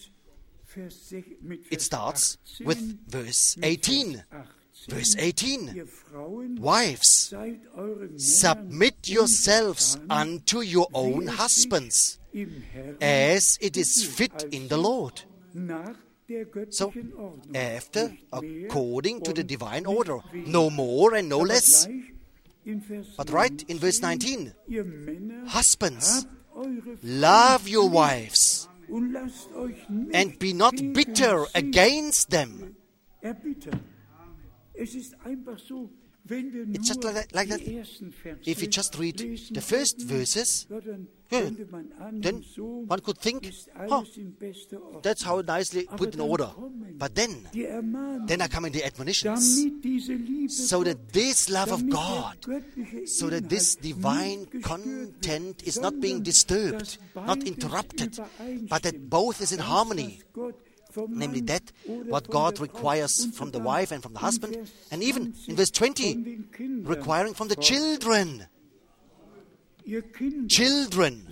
It starts with verse eighteen. Verse eighteen. Wives, submit yourselves unto your own husbands, as it is fit in the Lord. So, after, according to the divine order, no more and no less. But right in verse nineteen, husbands, love your wives, and be not bitter against them. It's just like that, like that. If you just read the first verses, yeah, then one could think, oh, that's how nicely put in order. But then, then are coming the admonitions, so that this love of God, so that this divine content is not being disturbed, not interrupted, but that both is in harmony. Namely that, what God requires from the wife and from the husband, and even in verse twenty, requiring from the children. Children,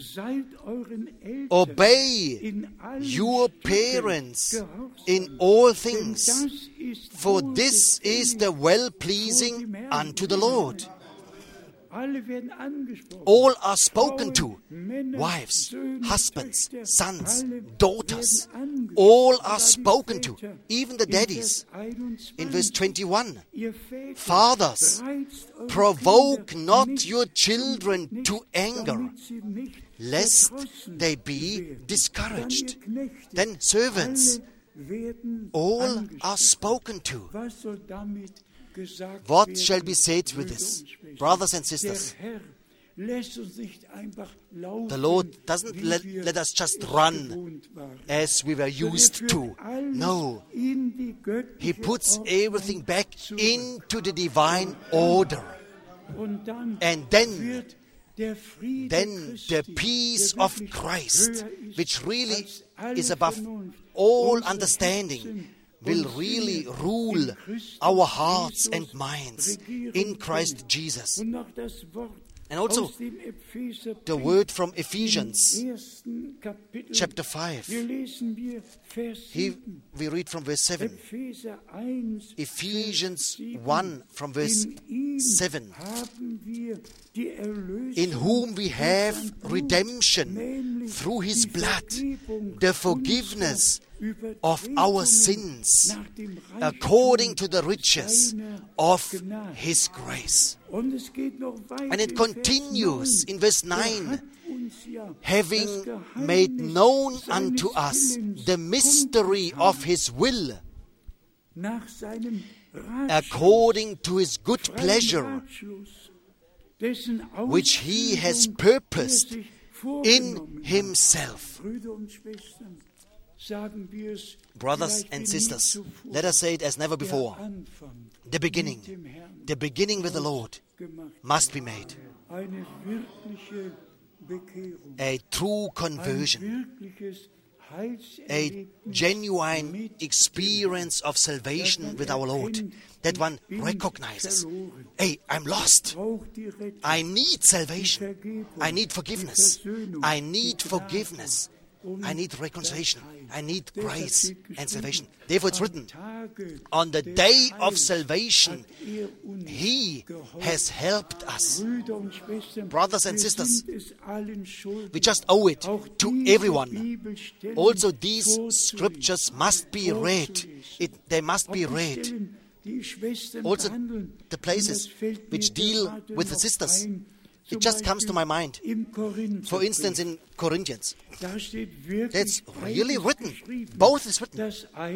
obey your parents in all things, for this is the well-pleasing unto the Lord. All are spoken to, wives, husbands, sons, daughters. All are spoken to, even the daddies. In verse twenty-one, fathers, provoke not your children to anger, lest they be discouraged. Then servants, all are spoken to. What shall be said with this? Brothers and sisters, the Lord doesn't let, let us just run as we were used to. No. He puts everything back into the divine order. And then, then the peace of Christ, which really is above all understanding, will really rule our hearts and minds in Christ Jesus. And also, the word from Ephesians, chapter five. He, we read from verse seven. Ephesians one from verse seven. In whom we have redemption through His blood, the forgiveness of our sins, according to the riches of His grace. And it continues in verse nine, having made known unto us the mystery of His will, according to His good pleasure, which He has purposed in Himself. Brothers and sisters, let us say it as never before. The beginning, the beginning with the Lord must be made. A true conversion, a genuine experience of salvation with our Lord, that one recognizes, hey, I'm lost. I need salvation. I need forgiveness. I need forgiveness. I need reconciliation. I need grace and salvation. Therefore it's written, on the day of salvation, He has helped us. Brothers and sisters, we just owe it to everyone. Also these scriptures must be read. It, they must be read. Also the places which deal with the sisters. It just comes to my mind. For instance, in Corinthians, that's really written. Both is written.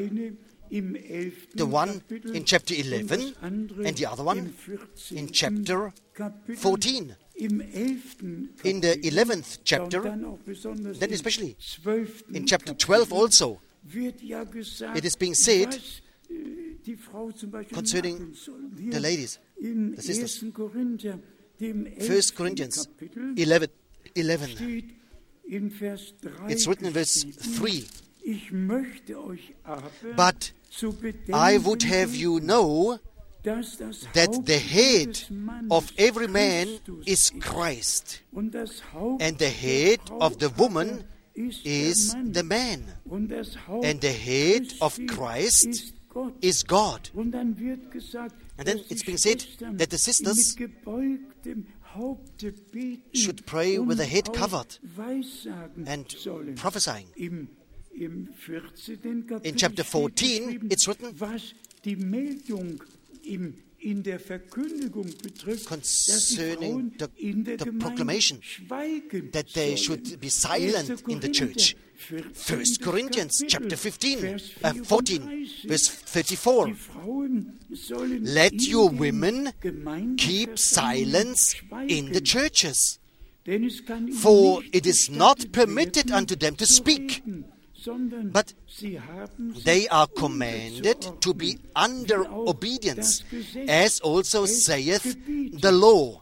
The one in chapter eleven and the other one in chapter fourteen. In the eleventh chapter, then especially in chapter twelve also, it is being said concerning the ladies, the sisters. First Corinthians eleven, eleven. It's written in verse three. But I would have you know that the head of every man is Christ, and the head of the woman is the man, and the head of Christ is God. And then it's being said that the sisters should pray with the head covered and prophesying. In chapter fourteen, it's written concerning the, the proclamation that they should be silent in the church. First Corinthians chapter fifteen, uh, fourteen, verse thirty-four. Let your women keep silence in the churches, for it is not permitted unto them to speak, but they are commanded to be under obedience, as also saith the law.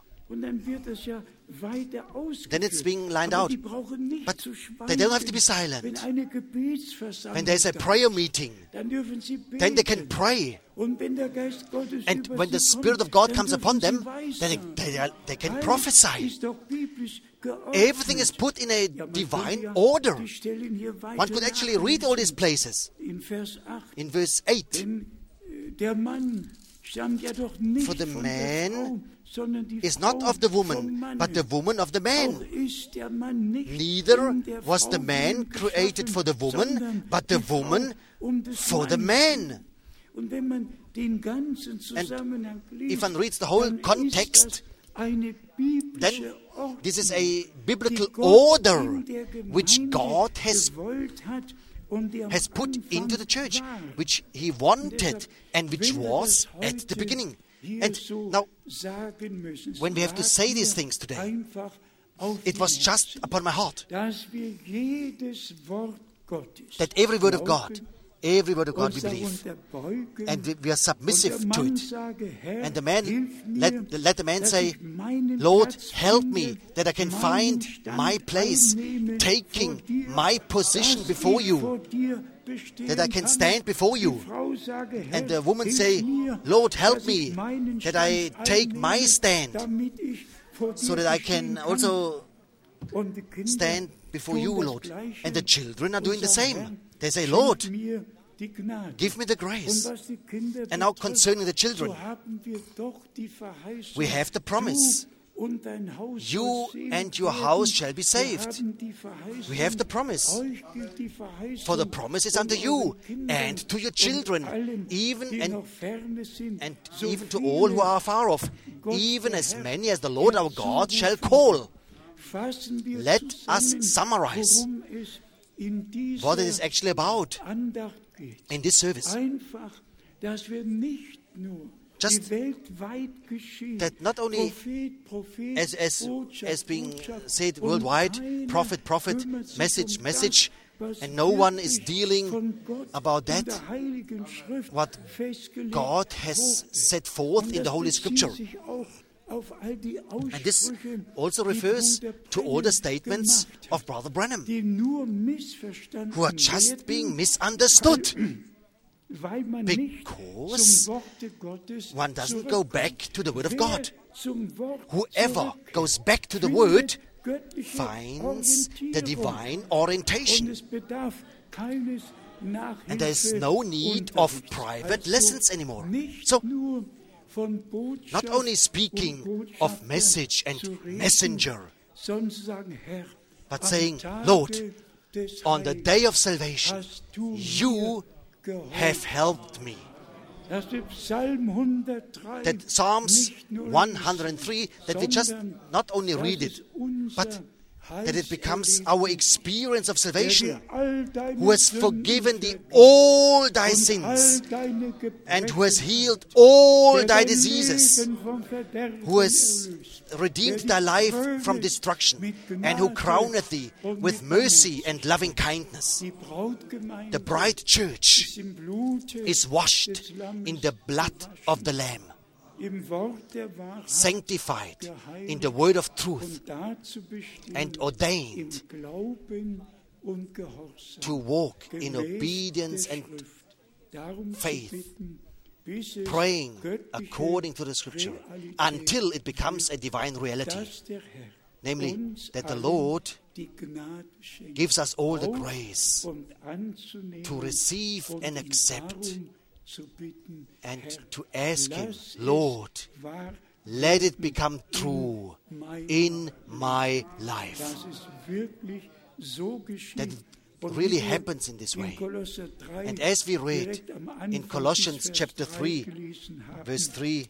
Then it's being lined out. But they don't have to be silent. When there's a prayer meeting, then they can pray. And when the Spirit of God comes upon them, then they, they, are, they can prophesy. Everything is put in a divine order. One could actually read all these places. In verse eight, for the man is not of the woman, but the woman of the man. Neither was the man created for the woman, but the woman for the man. And if one reads the whole context, then this is a biblical order which God has, has put into the church, which He wanted and which was at the beginning. And now, when we have to say these things today, it was just upon my heart that every word of God, every word of God we believe, and we, we are submissive to it. And the man, let, let the man say, Lord, help me that I can find my place, taking my position before you, that I can stand before you. And the woman say, Lord, help me that I take my stand, so that I can also stand before you, Lord. And the children are doing the same. They say, Lord, give me the grace. And now concerning the children, we have the promise. You and your house shall be saved. We have the promise. For the promise is unto you and to your children, even and, and even to all who are far off, even as many as the Lord our God shall call. Let us summarize what it is actually about in this service. Just that not only as, as, as being said worldwide, prophet, prophet, message, message, and no one is dealing about that, what God has set forth in the Holy Scripture. And this also refers to all the statements of Brother Branham, who are just being misunderstood. Because one doesn't go back to the Word of God. Whoever goes back to the Word finds the divine orientation. And there is no need of private lessons anymore. So, not only speaking of message and messenger, but saying, Lord, on the day of salvation, you have helped me. That Psalms one hundred three, that we just not only read it, but that it becomes our experience of salvation, who has forgiven thee all thy sins, and who has healed all thy diseases, who has redeemed thy life from destruction, and who crowneth thee with mercy and loving kindness. The bride church is washed in the blood of the Lamb, sanctified in the word of truth, and ordained to walk in obedience and faith, praying according to the Scripture, until it becomes a divine reality, namely that the Lord gives us all the grace to receive and accept, and to ask Him, Lord, let it become true in my life. That it really happens in this way. And as we read in Colossians chapter three, verse three,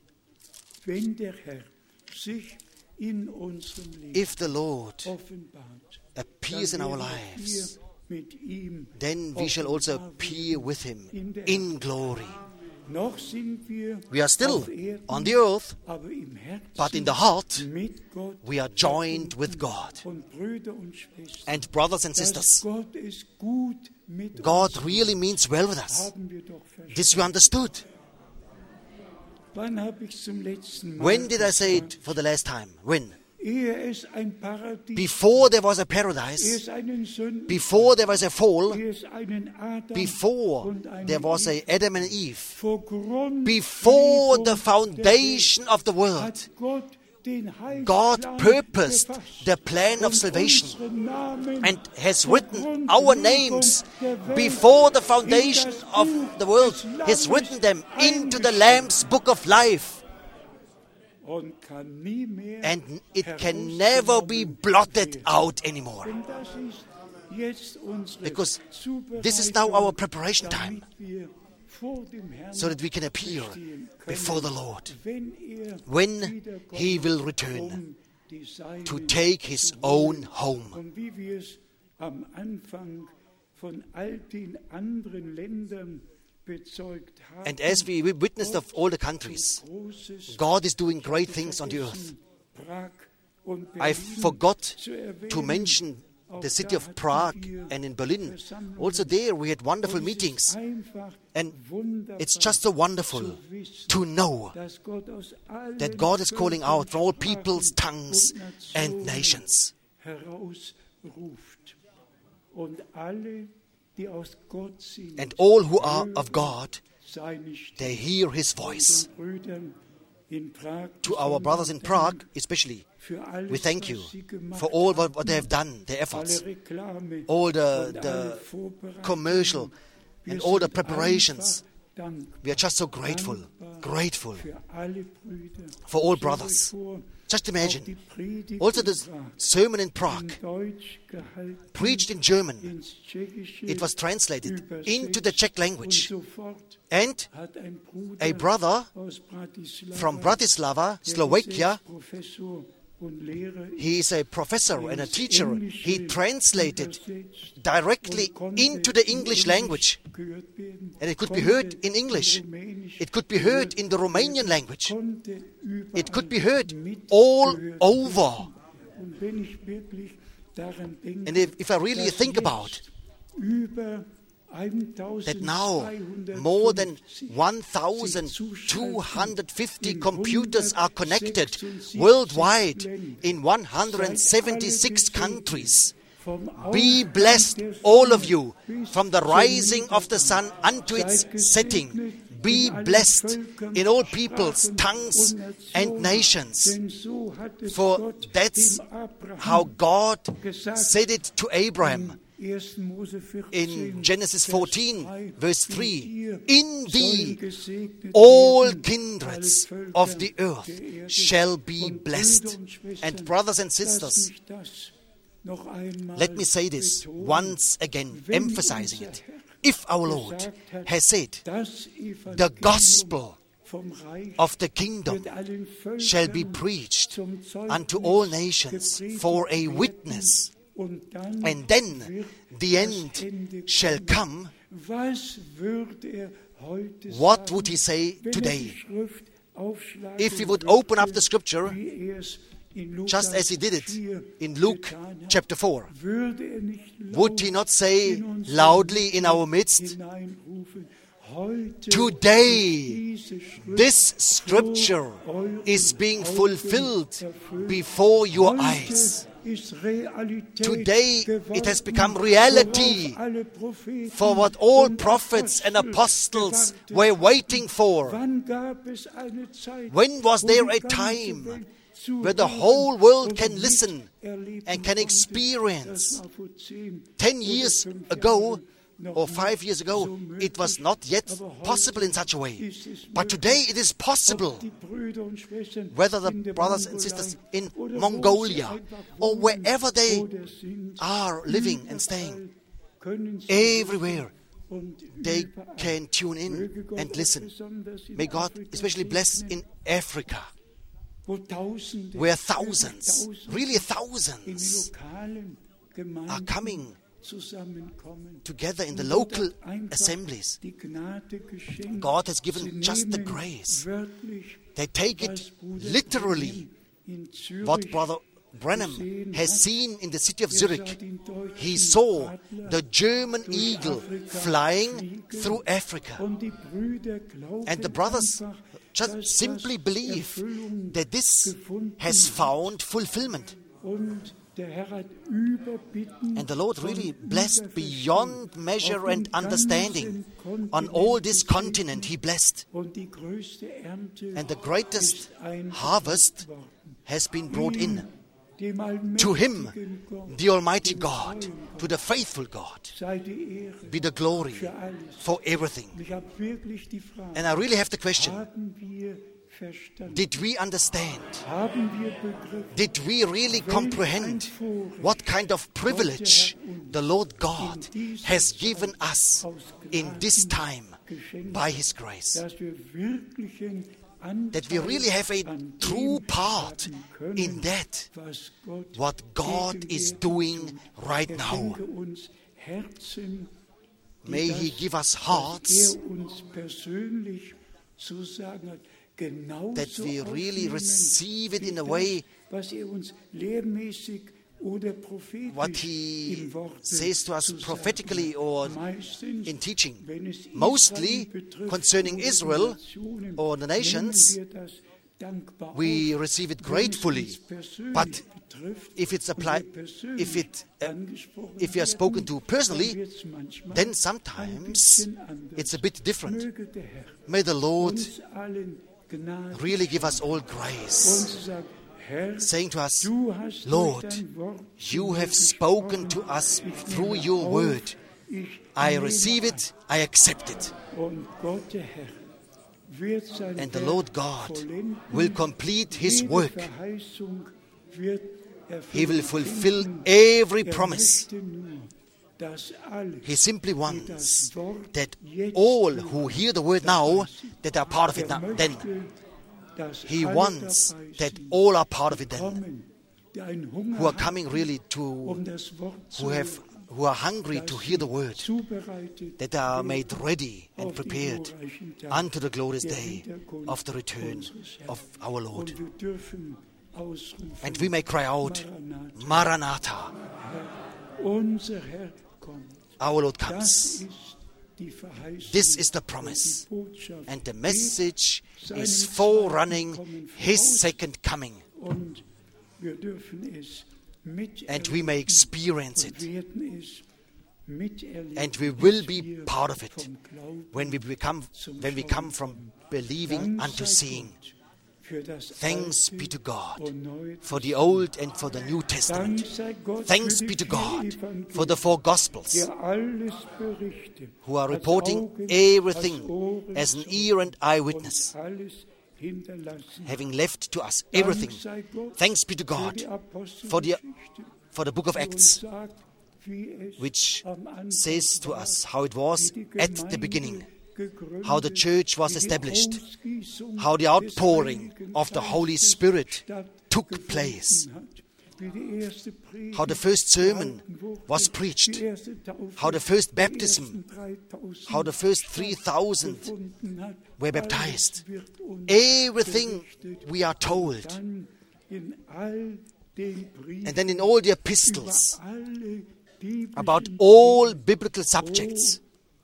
if the Lord appears in our lives, then we shall also appear with Him in glory. We are still on the earth, but in the heart we are joined with God. And brothers and sisters, God really means well with us. This we understood. When did I say it for the last time? When? Before there was a paradise, before there was a fall, before there was a Adam and Eve, before the foundation of the world, God purposed the plan of salvation and has written our names before the foundation of the world. He has written them into the Lamb's book of life. And it can never be blotted out anymore. Because this is now our preparation time, so that we can appear before the Lord when He will return to take His own home. And as we witnessed of all the countries, God is doing great things on the earth. I forgot to mention the city of Prague and in Berlin. Also there we had wonderful meetings. And it's just so wonderful to know that God is calling out from all peoples, tongues and nations. And all who are of God, they hear His voice. To our brothers in Prague, especially, we thank you for all what, what they have done, their efforts, all the, the commercial and all the preparations. We are just so grateful, grateful for all brothers. Just imagine, also the sermon in Prague, preached in German, it was translated into the Czech language. And a brother from Bratislava, Slovakia, he is a professor and a teacher. He translated directly into the English language. And it could be heard in English. It could be heard in the Romanian language. It could be heard all over. And if, if I really think about that now more than one thousand two hundred fifty computers are connected worldwide in one hundred seventy-six countries. Be blessed, all of you, from the rising of the sun unto its setting. be blessed in all peoples, tongues, and nations. For that's how God said it to Abraham in Genesis fourteen, verse three. In thee all kindreds of the earth shall be blessed. And brothers and sisters, let me say this once again, emphasizing it. If our Lord has said, the gospel of the kingdom shall be preached unto all nations for a witness, and then the end shall come, what would he say today? If he would open up the scripture, just as he did it in Luke chapter four, would he not say loudly in our midst, today this scripture is being fulfilled before your eyes. Today it has become reality for what all prophets and apostles were waiting for. When was there a time where the whole world can listen and can experience? Ten years ago, or five years ago, it was not yet possible in such a way. But today it is possible. Whether the brothers and sisters in Mongolia or wherever they are living and staying, everywhere they can tune in and listen. May God especially bless in Africa, where thousands, really thousands, are coming together in the local assemblies. God has given just the grace. They take it literally. What Brother Branham has seen in the city of Zurich, he saw the German eagle flying through Africa. And the brothers just simply believe that this has found fulfillment. And the Lord really blessed beyond measure and understanding. On all this continent He blessed. And the greatest harvest has been brought in. To Him, the Almighty God, to the faithful God, be the glory for everything. And I really have the question, did we understand? Did we really comprehend what kind of privilege the Lord God has given us in this time by His grace? That we really have a true part in that, what God is doing right now. May He give us hearts that we really receive it in a way what He says to us prophetically or in teaching. Mostly concerning Israel or the nations, we receive it gratefully. But if it's applied, if it, uh, if you are spoken to personally, then sometimes it's a bit different. May the Lord really give us all grace, saying to us, Lord, you have spoken to us through your word. I receive it, I accept it. And the Lord God will complete His work. He will fulfill every promise. He simply wants that all who hear the word now, that are part of it now, then. He wants that all are part of it then, who are coming really to, who have, who are hungry to hear the word, that are made ready and prepared unto the glorious day of the return of our Lord. And we may cry out, Maranatha, our Lord comes. This is the promise, and the message is forerunning His second coming, and we may experience it. and we will be part of it when we become, when we come from believing unto seeing. Thanks be to God for the Old and for the New Testament. Thanks be to God for the four Gospels, who are reporting everything as an ear and eyewitness, having left to us everything. Thanks be to God for the, for the book of Acts, which says to us how it was at the beginning, how the church was established, how the outpouring of the Holy Spirit took place, how the first sermon was preached, how the first baptism, how the first three thousand were baptized. Everything we are told. And then in all the epistles about all biblical subjects.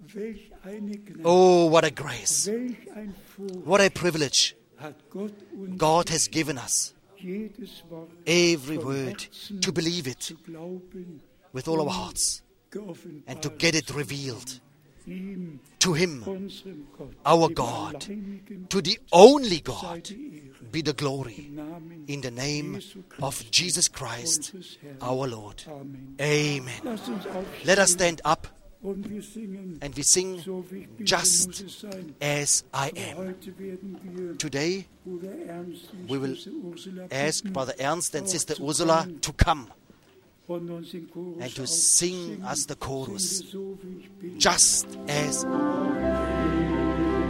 Oh, what a grace. What a privilege God has given us. Every word, to believe it with all our hearts and to get it revealed. To Him, our God, to the only God, be the glory in the name of Jesus Christ, our Lord. Amen. Let us stand up and we sing Just As I Am. Today we will ask Brother Ernst and Sister Ursula to come and to sing us the chorus, Just As I Am.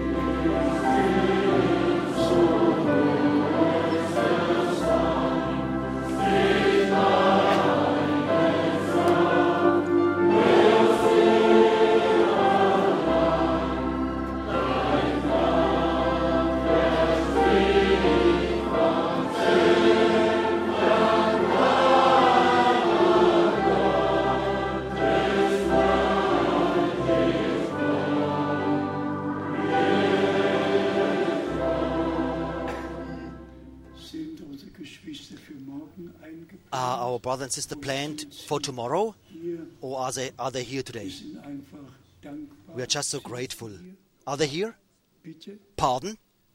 Are our brother and sister planned for tomorrow, or are they, are they here today? We are just so grateful. Are they here? Pardon?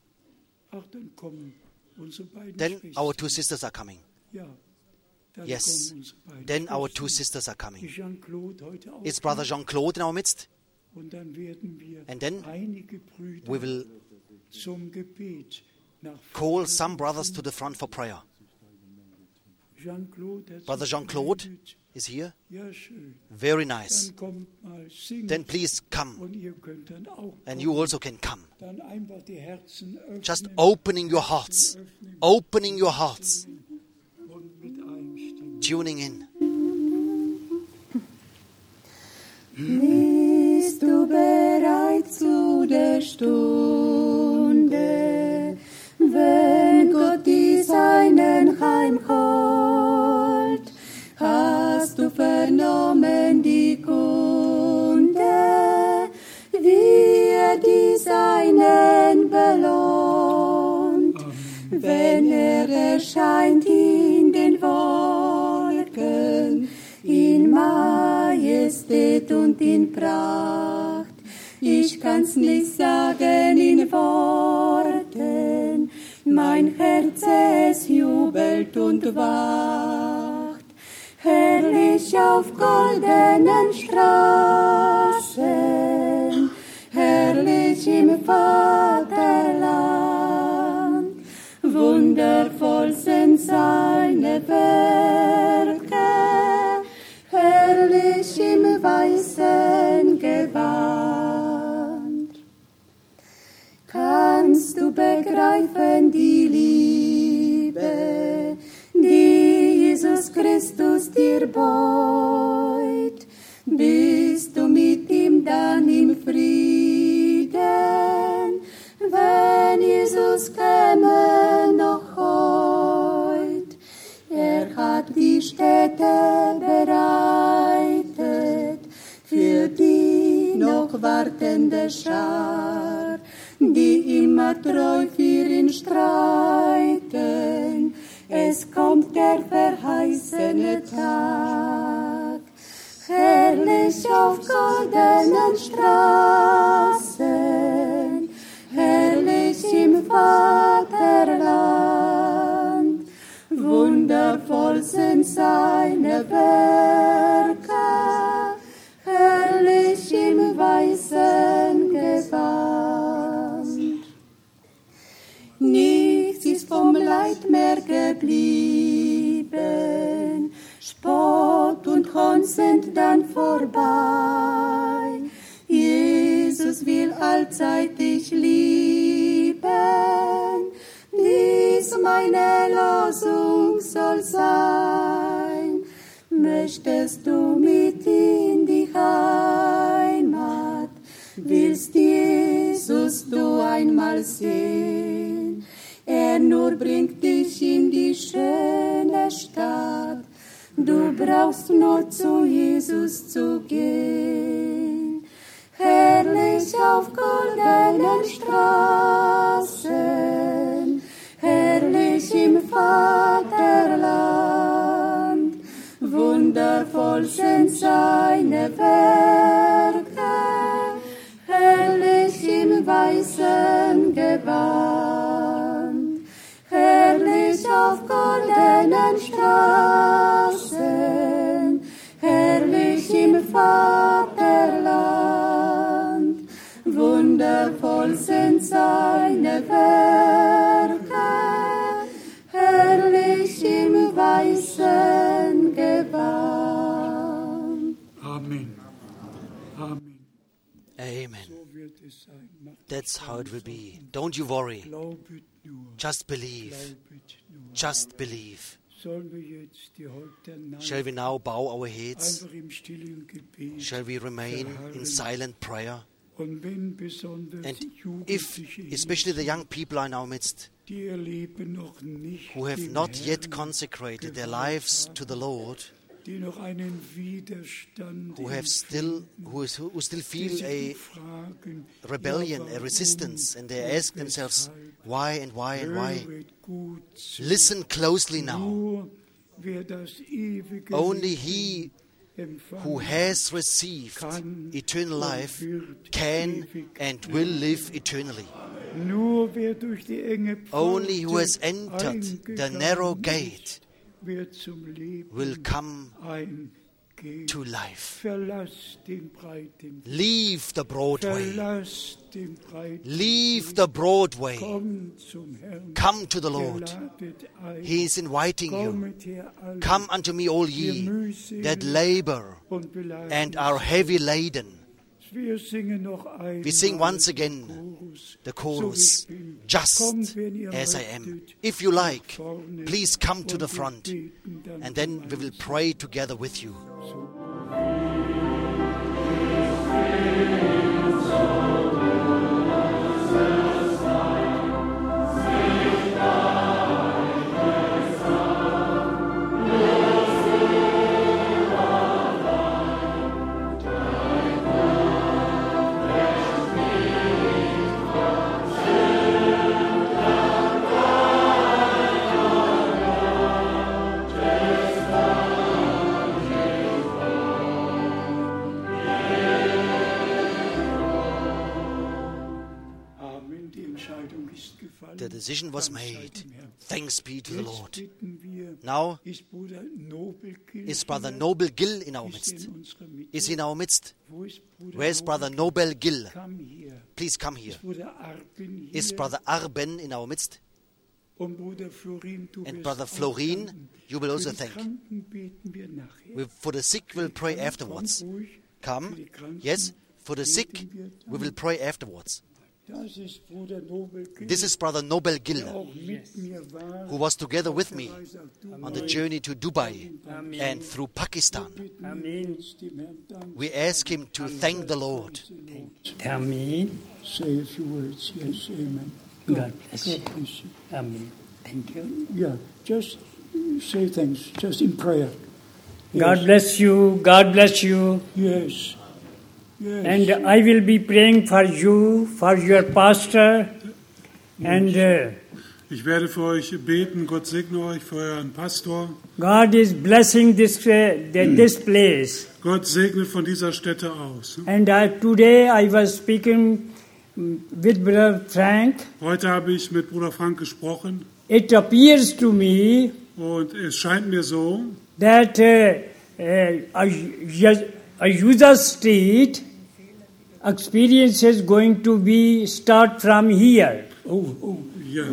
Then our two sisters are coming. Yes, then our two sisters are coming. Is Brother Jean-Claude in our midst? And then we will call some brothers to the front for prayer. Brother Jean-Claude is here. Very nice. Then please come. And you also can come. Just opening your hearts. Opening your hearts. Tuning in. Bist du bereit zu der Stunde, wenn Gott die Seinen heimholt? Hast du vernommen die Kunde, wie er die Seinen belohnt, Amen. Wenn er erscheint in den Wolken, in Majestät und in Pracht. Ich kann's nicht sagen in Worten, mein Herz es jubelt und wacht. Herrlich auf goldenen Straßen, herrlich im Vaterland, wundervoll sind seine Werke, herrlich im weißen Gewand. Kannst du begreifen die Liebe, die Jesus Christus dir beut? Bist du mit ihm dann im Frieden, wenn Jesus käme noch heut? Er hat die Städte bereitet für die noch wartende Schar, die immer treu für ihn streiten. Es kommt der verheißene Tag, herrlich herrlich auf goldenen Straßen, herrlich im Vaterland. Wundervoll sind seine Werke, herrlich im weißen Gewand. Nichts ist vom Leid mehr geblieben, Spott und Hohn sind dann vorbei. Jesus will allzeit dich lieben, dies meine Losung soll sein. Möchtest du mit in die Heimat, willst Jesus du einmal sehen? Er nur bringt dich in die schöne Stadt, du brauchst nur zu Jesus zu gehen. Herrlich auf goldenen Straßen, herrlich im Vaterland. Wundervoll sind seine Werke, herrlich im weißen Gewand. Herrlich auf goldenen Straßen, herrlich im Vaterland. Wundervoll sind seine Werke, herrlich im weißen Gewand. Amen. Amen. Amen. That's how it will be. Don't you worry. Just believe. Just believe. Shall we now bow our heads? Shall we remain in silent prayer? And if, especially the young people are in our midst, who have not yet consecrated their lives to the Lord, who have still, who, is, who still feel a rebellion, a resistance, and they ask themselves, why and why and why? Listen closely now. Only he who has received eternal life can and will live eternally. Only who has entered the narrow gate will come to life. Leave the broad way. Leave the broad way. Come to the Lord. He is inviting you. Come unto me, all ye that labor and are heavy laden. We sing once again the chorus, just as I am. If you like, please come to the front, and then we will pray together with you. The decision was made. Thanks be to the Lord. Now, is Brother Nobel Gill in our midst? Is he in our midst? Where is Brother Nobel Gill? Please come here. Is Brother Arben in our midst? And Brother Florin, you will also thank. We, for the sick, we'll pray afterwards. Come. Yes, for the sick, we will pray afterwards. This is Brother Nobel Gill, who was together with me on the journey to Dubai and through Pakistan. We ask him to thank the Lord. Amen. Say a few words. Yes, amen. God bless you. Amen. Thank you. Yeah, just say thanks, just in prayer. Yes. God bless you. God bless you. Yes. Yes. And I will be praying for you, for your pastor, yes. and uh, Ich werde für euch beten. Gott segne euch, für euren Pastor. God is blessing this, uh, this place. Gott segne von dieser Stätte aus. And uh, today I was speaking with Brother Frank. Heute habe ich mit Bruder Frank gesprochen. It appears to me Und es scheint mir so, that uh, uh, Azusa Street experience is going to be start from here. Oh, oh, ja.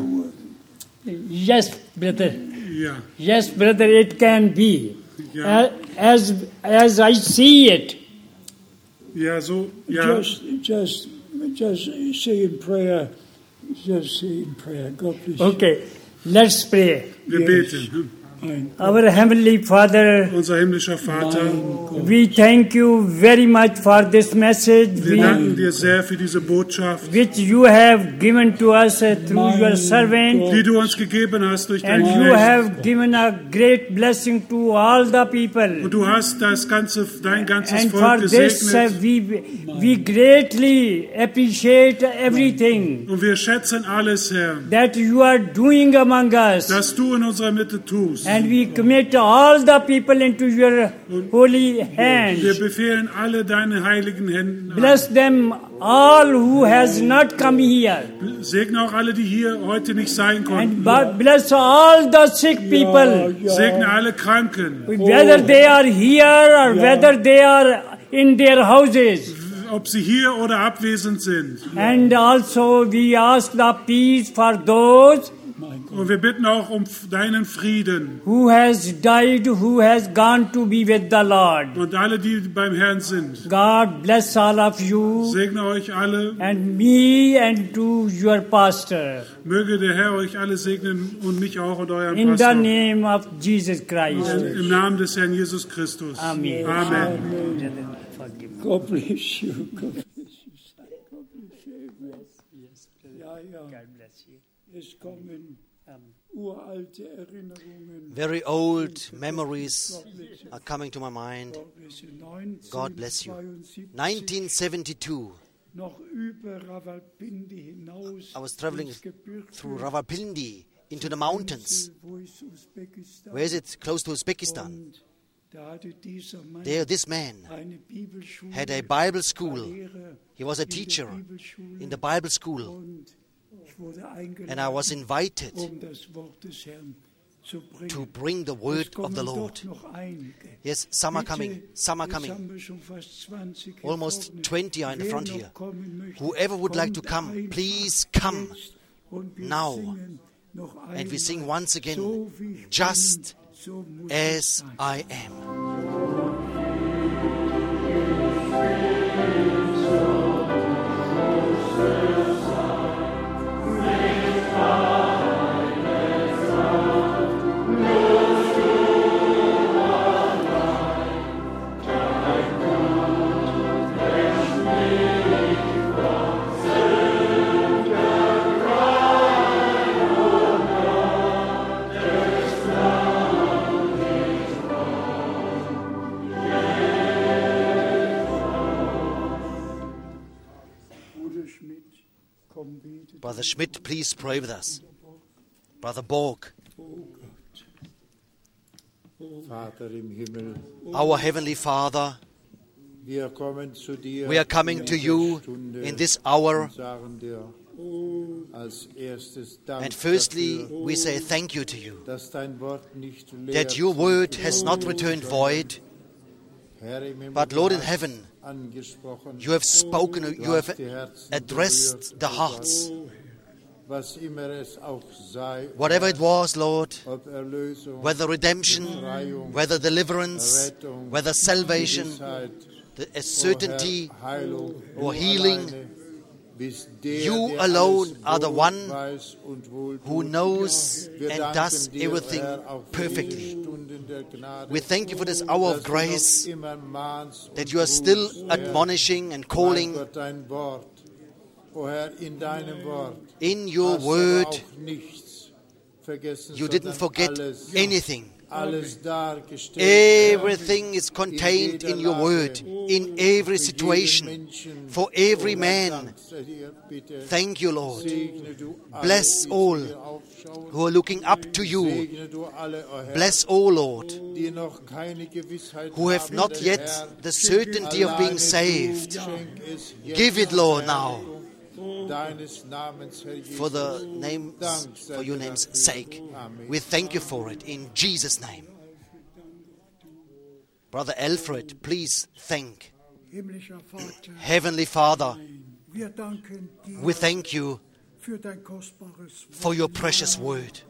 Yes, brother. Ja. Yes, brother, it can be. Ja. As as I see it. Ja, so, ja. Just, just, just say in prayer. Just say in prayer. God bless you. Okay, let's pray. Wir beten. Our Heavenly Father, Unser himmlischer Vater, we thank you very much for this message wir danken dir sehr für diese Botschaft, which you have given to us uh, through your servant, die du uns gegeben hast durch and deinen you Knecht. have given a great blessing to all the people. Und du hast das ganze, dein ganzes And Volk for this, uh, gesegnet. we, we greatly appreciate everything Und wir schätzen alles, Herr, that you are doing among us. das du in unserer Mitte tust. And we commit all the people into your holy Wir hands. befehlen alle deine heiligen Händen an. Bless them all who has not come here. Segne auch alle, die hier heute nicht sein And konnten. but bless all the sick people, Segne alle Kranken. whether they are here or whether they are in their houses. Ob sie hier oder abwesend sind. And also we ask the peace for those Und wir bitten auch um deinen Frieden. who has died, who has gone to be with the Lord. Und alle, die beim Herrn sind. God bless all of you Segne euch alle. and me and to your pastor. Möge der Herr euch alle segnen und mich auch und euren In the Pastor. name of Jesus Christ. Im Namen des Herrn Jesus Christus. Amen. Amen. God bless you. God bless you. God bless you. Yes. Ja, ja. Es kommen uralte Erinnerungen. Very old memories are coming to my mind. God bless you. nineteen seventy-two, Noch über Rawalpindi hinaus I was traveling through Rawalpindi into the mountains. wo ist Usbekistan? Where is it? Close to Uzbekistan. Und da hatte dieser Mann There, this man eine Bibelschule, had a Bible school. Lehrer He was a in der teacher Bibelschule. in the Bible school. Und ich wurde eingeladen, And I was invited um das Wort des Herrn zu bringen. to bring the Es word of kommen the doch Lord. noch einige. Yes, some are Bitte, coming. Some are jetzt coming. haben wir schon fast zwanzig hier Almost vorne. twenty are in the Wer front noch here. kommen möchte, Whoever would like to kommt come, einfach please come jetzt. Und wir now. singen noch And we sing einmal. once again, So wie ich just bin, so muss as ich sein. I am. Bruder Schmidt, komm bitte. Brother Schmidt, please pray with us. Brother Borg, Oh Gott. Vater im Himmel, our Heavenly Father, wir kommen zu dir we are coming in to dieser you Stunde in this hour. und sagen dir als erstes Dank And firstly, dafür, we say thank you to you, dass dein Wort nicht leer that your word has not returned void, Herr im Himmel, but du Lord in hast heaven, angesprochen, you have spoken, du you have hast die Herzen addressed berührt, the oh hearts. Gott, was immer es auch sei, Whatever it was, Lord, ob Erlösung, whether redemption, Befreiung, whether deliverance, Rettung, whether salvation, Gewissheit, the a o certainty Herr, Heilung, or du healing, alleine bist der, you der alone alles are the wohl one weiß und wohl who tut. knows Wir and danken does dir, everything Herr, auch für perfectly. die Stunden der Gnade, We thank you for this hour of dass du grace, noch immer mahnst und that you are still rufst, Herr. admonishing and Mein calling Gott, dein Wort, o Herr, in deinem Wort in your hast du word. auch nichts vergessen, You didn't sondern forget alles anything. Everything is contained in your word, in every situation, for every man. Thank you, Lord. Bless all who are looking up to you. Bless all, Lord, who have not yet the certainty of being saved. Give it, Lord, now. For the name, for your name's sake. We thank you for it in Jesus' name. Brother Alfred, please thank. Heavenly Father, we thank you for your precious word.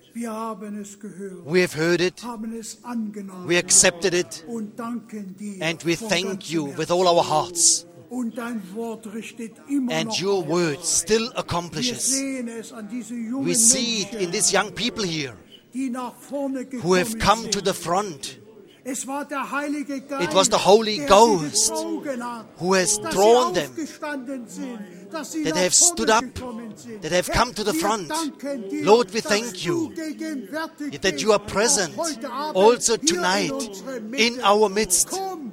We have heard it, we accepted it, and we thank you with all our hearts. And your word still accomplishes. We see it in these young people here who have come to the front. It was the Holy Ghost who has drawn them, that they have stood up, that they have come to the front. Lord, we thank you that you are present also tonight in our midst.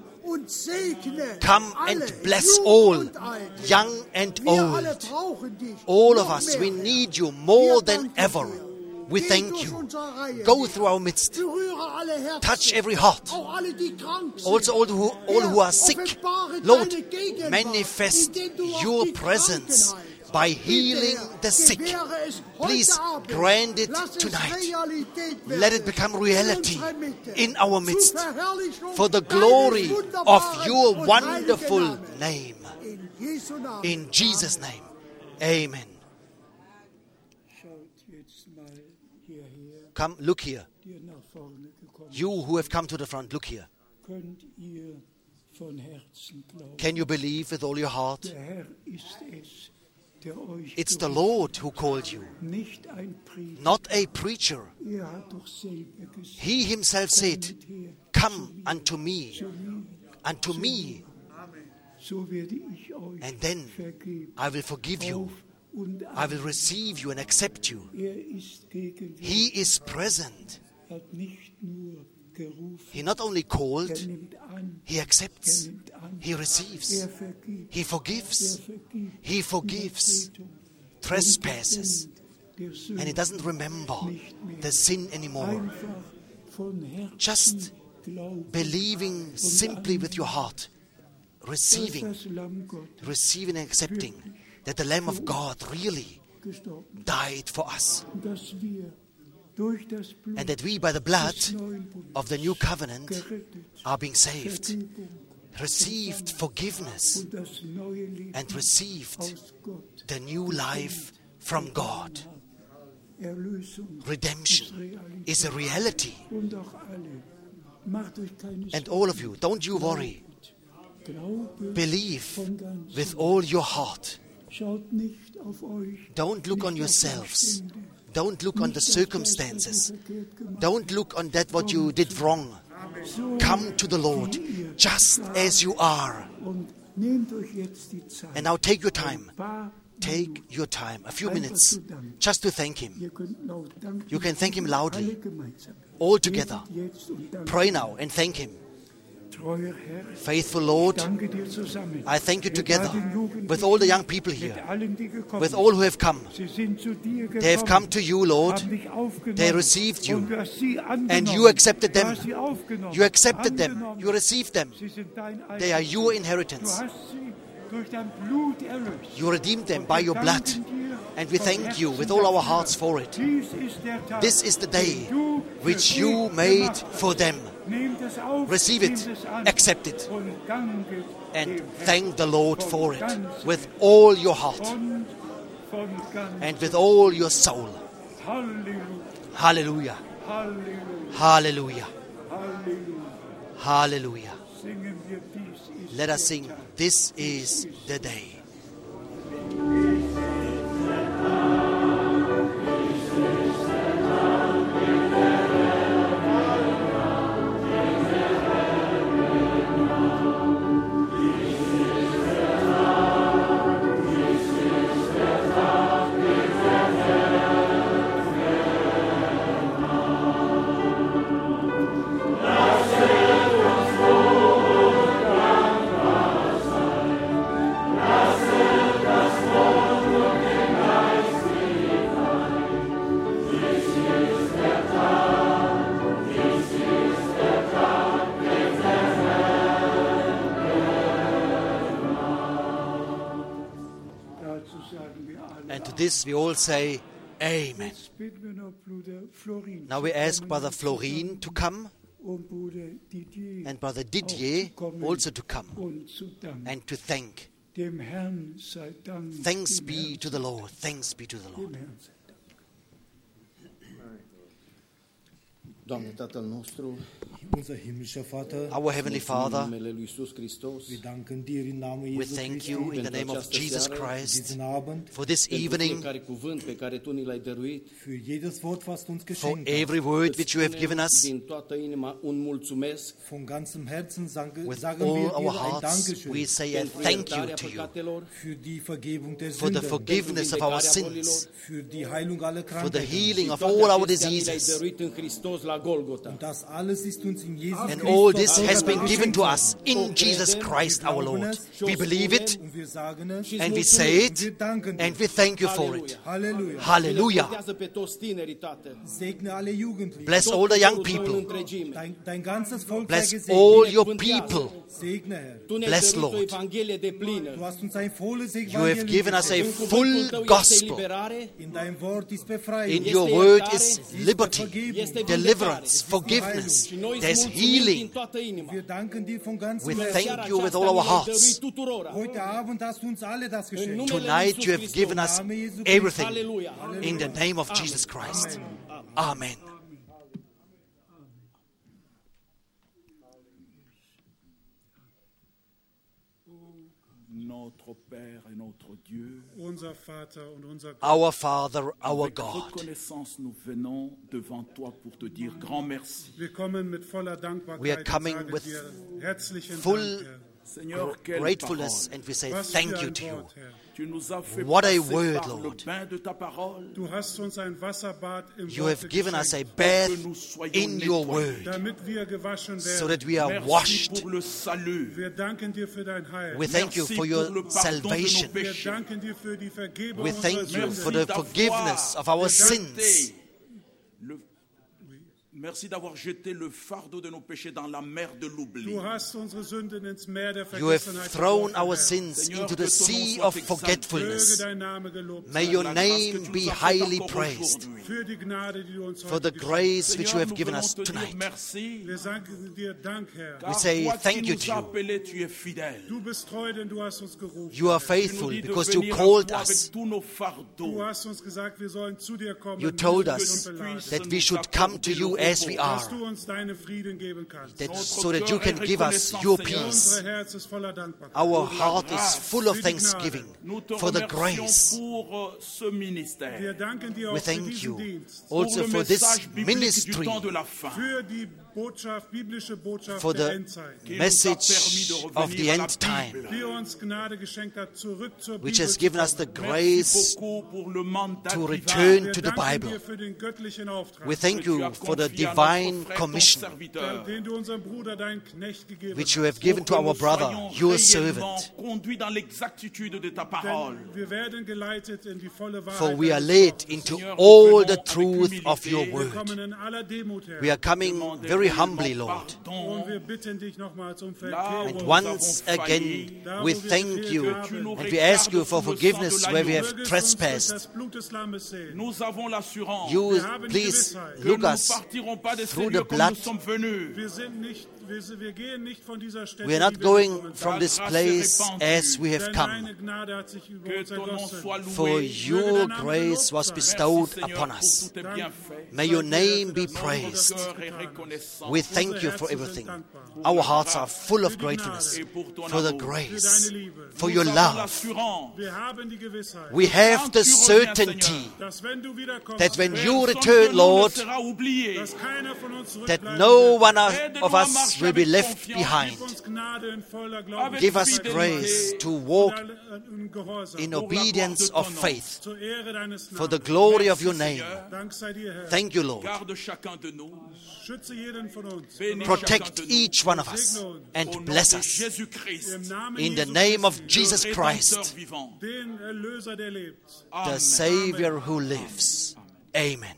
Come and bless all, young and old. All of us, we need you more than ever. We thank you. Go through our midst. Touch every heart. Also all who, all who are sick. Lord, manifest your presence by healing the sick. Please grant it tonight. Let it become reality in our midst for the glory of your wonderful name. In Jesus' name. Amen. Come, look here. You who have come to the front, look here. Can you believe with all your heart? It's the Lord who called you, not a preacher. He himself said, come unto me, unto me, and then I will forgive you. I will receive you and accept you. He is present. He not only called, he accepts, he receives, he forgives, he forgives trespasses, and he doesn't remember the sin anymore. Just believing simply with your heart, receiving, receiving and accepting that the Lamb of God really died for us, and that we, by the blood of the new covenant, are being saved, received forgiveness, and received the new life from God. Redemption is a reality. And all of you, don't you worry. Believe with all your heart. Don't look on yourselves. Don't look on the circumstances. Don't look on that what you did wrong. Come to the Lord just as you are. And now take your time. Take your time, a few minutes, just to thank Him. You can thank Him loudly, all together. Pray now and thank Him. Faithful Lord, I thank you together with all the young people here, with all who have come. They have come to you, Lord. They received you, and you accepted them. You accepted them. You received them. They are your inheritance. You redeemed them by your blood, and we thank you with all our hearts for it. This is the day which you made for them. Receive it, accept it, and thank the Lord for it with all your heart and with all your soul. Hallelujah. Hallelujah. Hallelujah. Let us sing, "This is the day." to this we all say, Amen. Jetzt bitten wir noch Bruder Florin Now we zu ask kommen Brother und Florin to come und Bruder Didier and Brother Didier auch zu kommen also to come und zu danken. and to thank. Dem Herrn sei Dank. Thanks dem be Herrn to the Lord. Thanks be to the Dem Lord. Herrn sei Dank. Doamne, Tatăl nostru, Unser himmlischer Vater, Our Heavenly în Father, numele lui Iisus Hristos, wir danken dir im Namen we Jesu thank Christi you in the name of Jesus Christ diesen Abend, for this pentru evening, fiecare cuvânt pe care Tu ni l-ai dăruit. für jedes Wort, was du uns for geschenkt hast. every word which you have given us. Din toată inima un mulțumesc Von ganzem Herzen sagen, With sagen all wir our dir ein hearts, Dankeschön we say a pentru thank you iertarea to you păcatelor, für die Vergebung der for the Sünden, forgiveness of our sins, für die Heilung aller for the Krankheiten. healing of toate all our acestea ni le-ai diseases. dăruit în Hristos la Golgota. Und das alles ist uns in Jesus And Christus all this has geschenkt been given to worden. us in Jesus Christ our Lord. We believe it Und wir sagen es, and we say und wir it danken dir. and we thank you for it. Halleluja. Hallelujah. Binecuvântează pe toți tinerii, Tată. Segne alle Jugendlichen. Bless all the young Poporul tău în people. întregime. Dein, dein ganzes Volk sei Bless gesegnet. all your people. Segne, Herr. Tu ne-ai Bless, dăruit o Lord. Evanghelie de plină. Du hast uns ein volles You have Evangelium given us a geschenkt. În cuvântul full tău este gospel. eliberare, In dein Wort ist Befreiung. In your word is liberty, deliverance, forgiveness. și noi îți There's mulțumim din healing. toată inima. Wir danken dir von ganzem We Herzen. thank you with all our hearts. Heute Abend hast du uns alle das geschenkt. Tonight you have given us everything Halleluja. in the name of Jesus Christ. Amen. Notre Père et notre Dieu, Unser Vater und unser Gott, Our Father, our avec God, reconnaissance, nous venons devant toi pour te dire grand merci. wir kommen mit voller We are Dankbarkeit und coming sagen with dir herzlichen full Dank, Herr. Seigneur, quelle gratefulness, parole. and we say Was für thank you ein to you. Wort, Herr. Tu nous as fait What a passer word, par le Lord. bain de ta parole, Du hast uns ein Wasserbad im You Worte have given us a geschenkt, bath que nous soyons in your nettoyés. word damit wir gewaschen so werden. that we are Merci washed. pour le salut. Wir danken dir für dein Heil. We thank you Merci for pour your le pardon de nos salvation. Wir péchés. danken dir für die Vergebung We unserer thank you Sünden. for the forgiveness of our sins. Le- Merci d'avoir jeté le fardeau de nos péchés dans la mer de l'oubli. Du hast unsere Sünden ins Meer der You have Vergessenheit thrown geworfen, our Herr. sins Seigneur, into que the ton nom sea soit of exalté. Möge forgetfulness. dein Name gelobt May sein. your La grâce que name tu be nous as faite highly encore praised aujourd'hui. Für die Gnade, die du uns for heute the geschenkt grace which you Seigneur, have nous given venons us te dire tonight. merci. hast. Wir sagen dir Dank, Herr. Car say toi thank qui you nous to as you. appelés, tu es fidèle. Du bist treu, denn du hast uns gerufen. You are Tu nous faithful dis de because you venir à called toi us. avec tous nos Du fardeaux. hast uns gesagt, wir sollen zu dir kommen. You told müde us und beladen. that we should come to you as we are, Dass du uns deine Frieden geben kannst. that, so that you can give us your peace. Unser Herz ist voller Dankbarkeit. Our heart is full of Für die thanksgiving Nous te for the remercions grace. pour euh, ce Wir ministère, danken dir We auch für thank diesen you Dienst. pour also le for this message biblique du ministry, temps de la fin, Für die Botschaft, biblische Botschaft for der the Endzeit. qui nous a permis message de of revenir the à la end time, Bible. Die uns Gnade geschenkt hat, zurück zur which Bibel has zu given us kommen. the Merci grace beaucoup pour le mandat to divin return Wir to the danken Bible. dir für den göttlichen Auftrag, We thank que tu you as for the confié à notre divine frère, ton commission serviteur, den du unserem Bruder, deinen Knecht gegeben which you hast. have given to pour que our nous brother, soyons your réellement servant. conduits dans l'exactitude de ta parole. Denn wir werden geleitet in die volle Wahrheit. For we are deines led Wortes. into Seigneur, all nous the venons truth avec of your humilité. Wir word. kommen in aller Demut her. We are coming Demandez very réellement humbly, Lord. pardon. Und wir bitten dich nochmals um Là où And Vergebung. nous once avons again, failli, we thank you tu nous and we ask you regardes for sous le forgiveness sang de where we l'agneau. have Mögest uns durch trespassed. das Blut des Lammes sehen. Nous avons l'assurance You Wir haben die please Gewissheit, que look nous ne us partirons pas de ces through lieux the comme blood. nous sommes venus. Wir sind nicht, wir, wir gehen nicht von dieser Stelle, We are not wie wir going gekommen from sind. this place as we have Denn come. deine Gnade hat sich über Que uns ton nom ergossen. soit loué. For your grace was bestowed Merci, Seigneur, upon pour us. tous tes bienfaits. May your name be Notre praised. cœur est reconnaissant We thank you for everything. Our hearts are full of gratefulness et pour ton for the amour. grace, Für deine Liebe. for Nous your avons love. l'assurance Wir haben die Gewissheit, We have Quand the tu reviens, certainty Seigneur, dass wenn du wiederkommst, that when personne you de return, nous Lord, ne sera oublié. dass keiner von uns that zurückbleiben no wird. one of Aide-nous of à us marcher will be avec left confiance. behind. Gib uns Gnade in voller Glauben Avec Give us fidélité. grace to und walk alle- in Gehorsam. in Pour la obedience gloire of de ton nom. faith Zur Ehre deines for the Namens. glory of your Merci, name. Seigneur. Dank sei dir, Herr. Thank you, Lord. Garde chacun de nous. Schütze jeden von uns. Bénis Protect chacun de nous. each one of us Au and nom bless de us Jésus-Christ, Im Namen in the Jesu name of Christi, Jesus le Rédempteur Christ, vivant. den Erlöser, der lebt. the Amen. Savior who lives. Amen.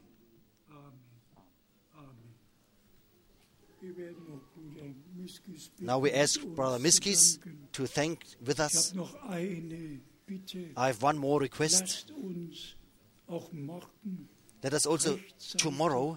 Wir werden noch Bruder Miskis bitten, Now we ask uns Brother zu Miskis danken. to thank with Ich us. habe noch eine I have one more request. lasst uns auch morgen Let us also tomorrow,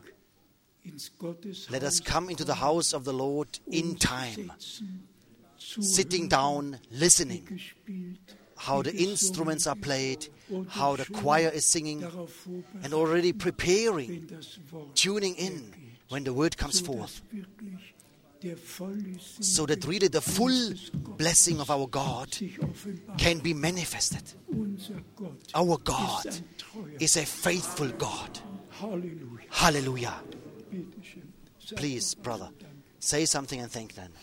ins Gotteshaus let us come into the house of the Lord in time, sitzen, sitting down, listening, gespielt, how the instruments are played, how the choir is singing, and already preparing, wenn das Wort tuning in when the word comes forth, wirklich der volle Segen so that really the full blessing of our God sich offenbart. can be manifested. Unser Gott Our God ist ein treuer. is a faithful God. Halleluja. Hallelujah. Bitte schön. Sag Please, brother, say something and thank them.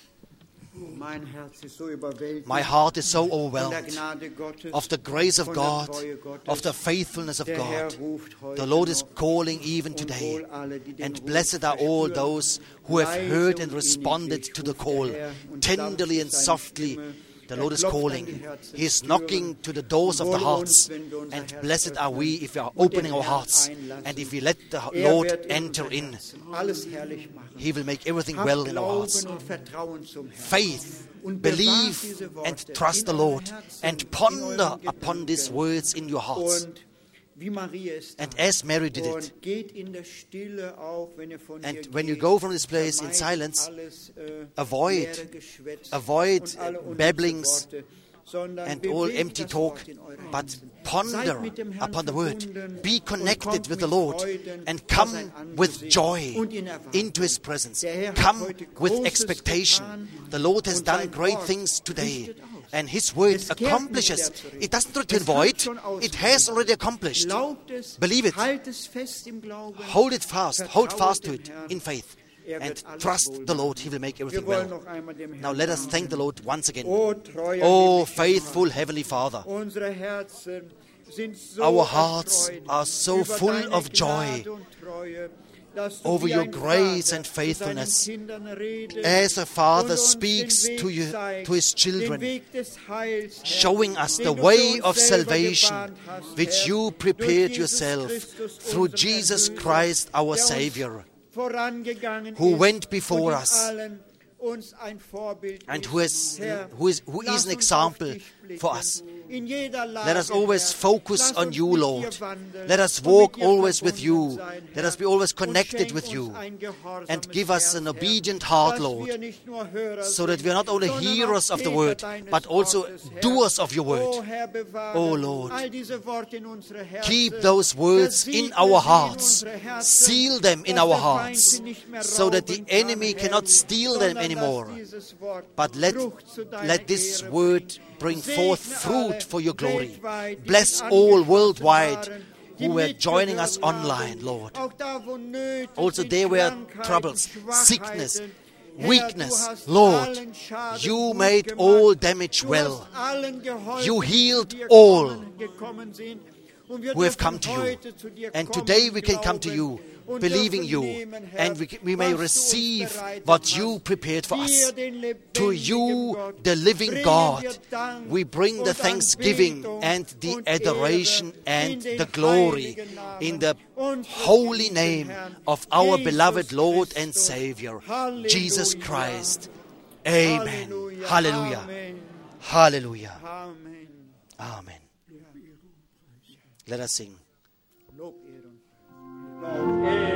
Mein Herz ist so überwältigt My heart is so von der overwhelmed Gnade Gottes, of the grace of von der God, Treue Gottes. of the faithfulness of Der Herr God. ruft heute The Lord is noch, calling even und today. wohl alle, die den And Ruf blessed are all verspüren. those who have Leise heard und and innig responded to the ruft call. der Herr und Tenderly sanft and seine softly, Stimme. the Er Lord is klopft an calling. die Herzenstüren. He is knocking to the doors of the Und wohl hearts. uns, wenn wir unser And Herz blessed are we öffnen if we are und den opening our Herrn hearts. einlassen. And if we let the Er Lord wird in enter unser in, Herzen alles herrlich machen. He will make everything Habt well in our hearts. Glauben und Vertrauen zum Herrn. Faith, Und bewahrt believe diese Worte and trust in the eurem Lord Herzen, and in ponder euren upon these Gedanken. words in your hearts. Und wie Maria es And tat. as Mary did it, Und geht in der Stille auch, wenn ihr von and hier when you geht, go from this place in vermeidet silence, alles, äh, avoid- leere Geschwätz avoid und alle unnütze babblings Worte, sondern and all bewegt empty das talk, Wort in eure but Herzen. ponder Seid mit dem Herrn upon the word. verbunden Be und connected kommt with the mit Lord Freuden and vor come sein with Angesicht joy und in Erwartung. into His presence. Der Herr hat Come heute with Großes expectation. getan The Lord has und done sein great Wort things today, richtet aus. and His word Es kehrt nicht accomplishes. leer zurück. It doesn't return Es hat void, schon it has already accomplished. Glaubt es, Believe it. halt es fest im Glauben. Hold it fast, hold Vertraut fast to dem it Herrn. in faith, Er and wird alles trust wohl the machen. Lord. He will make Wir everything wollen well. noch einmal dem Herrn Now let us danken. thank the Lord once again. O treuer, Oh, himmlischer faithful Vater, Heavenly Father, unsere Herzen sind so our hearts erfreut are so über full deine of joy Gnade und Treue, dass du over wie your ein grace Vater and zu faithfulness. seinen Kindern redest As a father und uns speaks den Weg to you- zeigst, to his den children, Weg des Heils, Herr, showing us den the du way für uns of selber salvation, gebahnt hast, which Herr, you durch prepared Jesus yourself Christus, through unseren Jesus Erlöser, Christ, our der uns Savior, vorangegangen who ist went before und in us allen uns ein Vorbild and ist. who is, Herr, who is, who lass is an uns auf example dich blicken. for us. In jeder Lage, Let us always Herr. focus Lass on uns you, mit dir Lord. wandeln Let us und walk mit dir always with verbunden you. sein, Let Herr. us be always Und connected schenk with uns you. ein gehorsames And give us Herz, an Herr, obedient heart, dass Lord, wir nicht nur Hörer so that sind, we are not only sondern hearers auch of the Täter word, deines but also Wortes, Herr. doers of your Oh, word. Herr, bewahre Oh, Lord. all diese Worte in unsere Herzen. Keep those words in Versiegle our sie in hearts. unsere Herzen, Seal them in dass our der Feind hearts, sie nicht mehr so that the rauben kann, enemy Herr, cannot steal them sondern dass anymore. dieses Wort But let, Frucht zu deiner let this Ehre word bring bringt. forth Segne fruit alle for your glory. weltweit, die Bless mit all angeschlossen worldwide waren, die who were joining us mitgehört haben. online, Lord. Auch da, wo Nöte Also sind, there were Krankheiten, troubles, Schwachheiten. sickness, Herr, weakness. du hast Lord, allen Schaden you gut made gemacht. all damage Du well. hast allen geholfen, You die healed zu dir all kommen- gekommen sind. Und wir who have dürfen come to you. heute zu dir And kommen today im we can come to Glauben you, und believing dürfen you, nehmen, Herr, and we, we may was du uns receive bereitet what hast. you prepared for us. Dir, den To lebendigen you, Gott, the living bringen God, wir Dank we bring the und thanksgiving Anbetung and the und adoration Ehre and in den the glory heiligen Namen in the unseres holy geliebten name Herrn, of our Jesus beloved Lord and Christus. Savior, Halleluja. Jesus Christ. Amen. Halleluja. Hallelujah. Amen. Hallelujah. Amen. Amen. Let us sing. Lob, Ehre und- Lob, Ehre.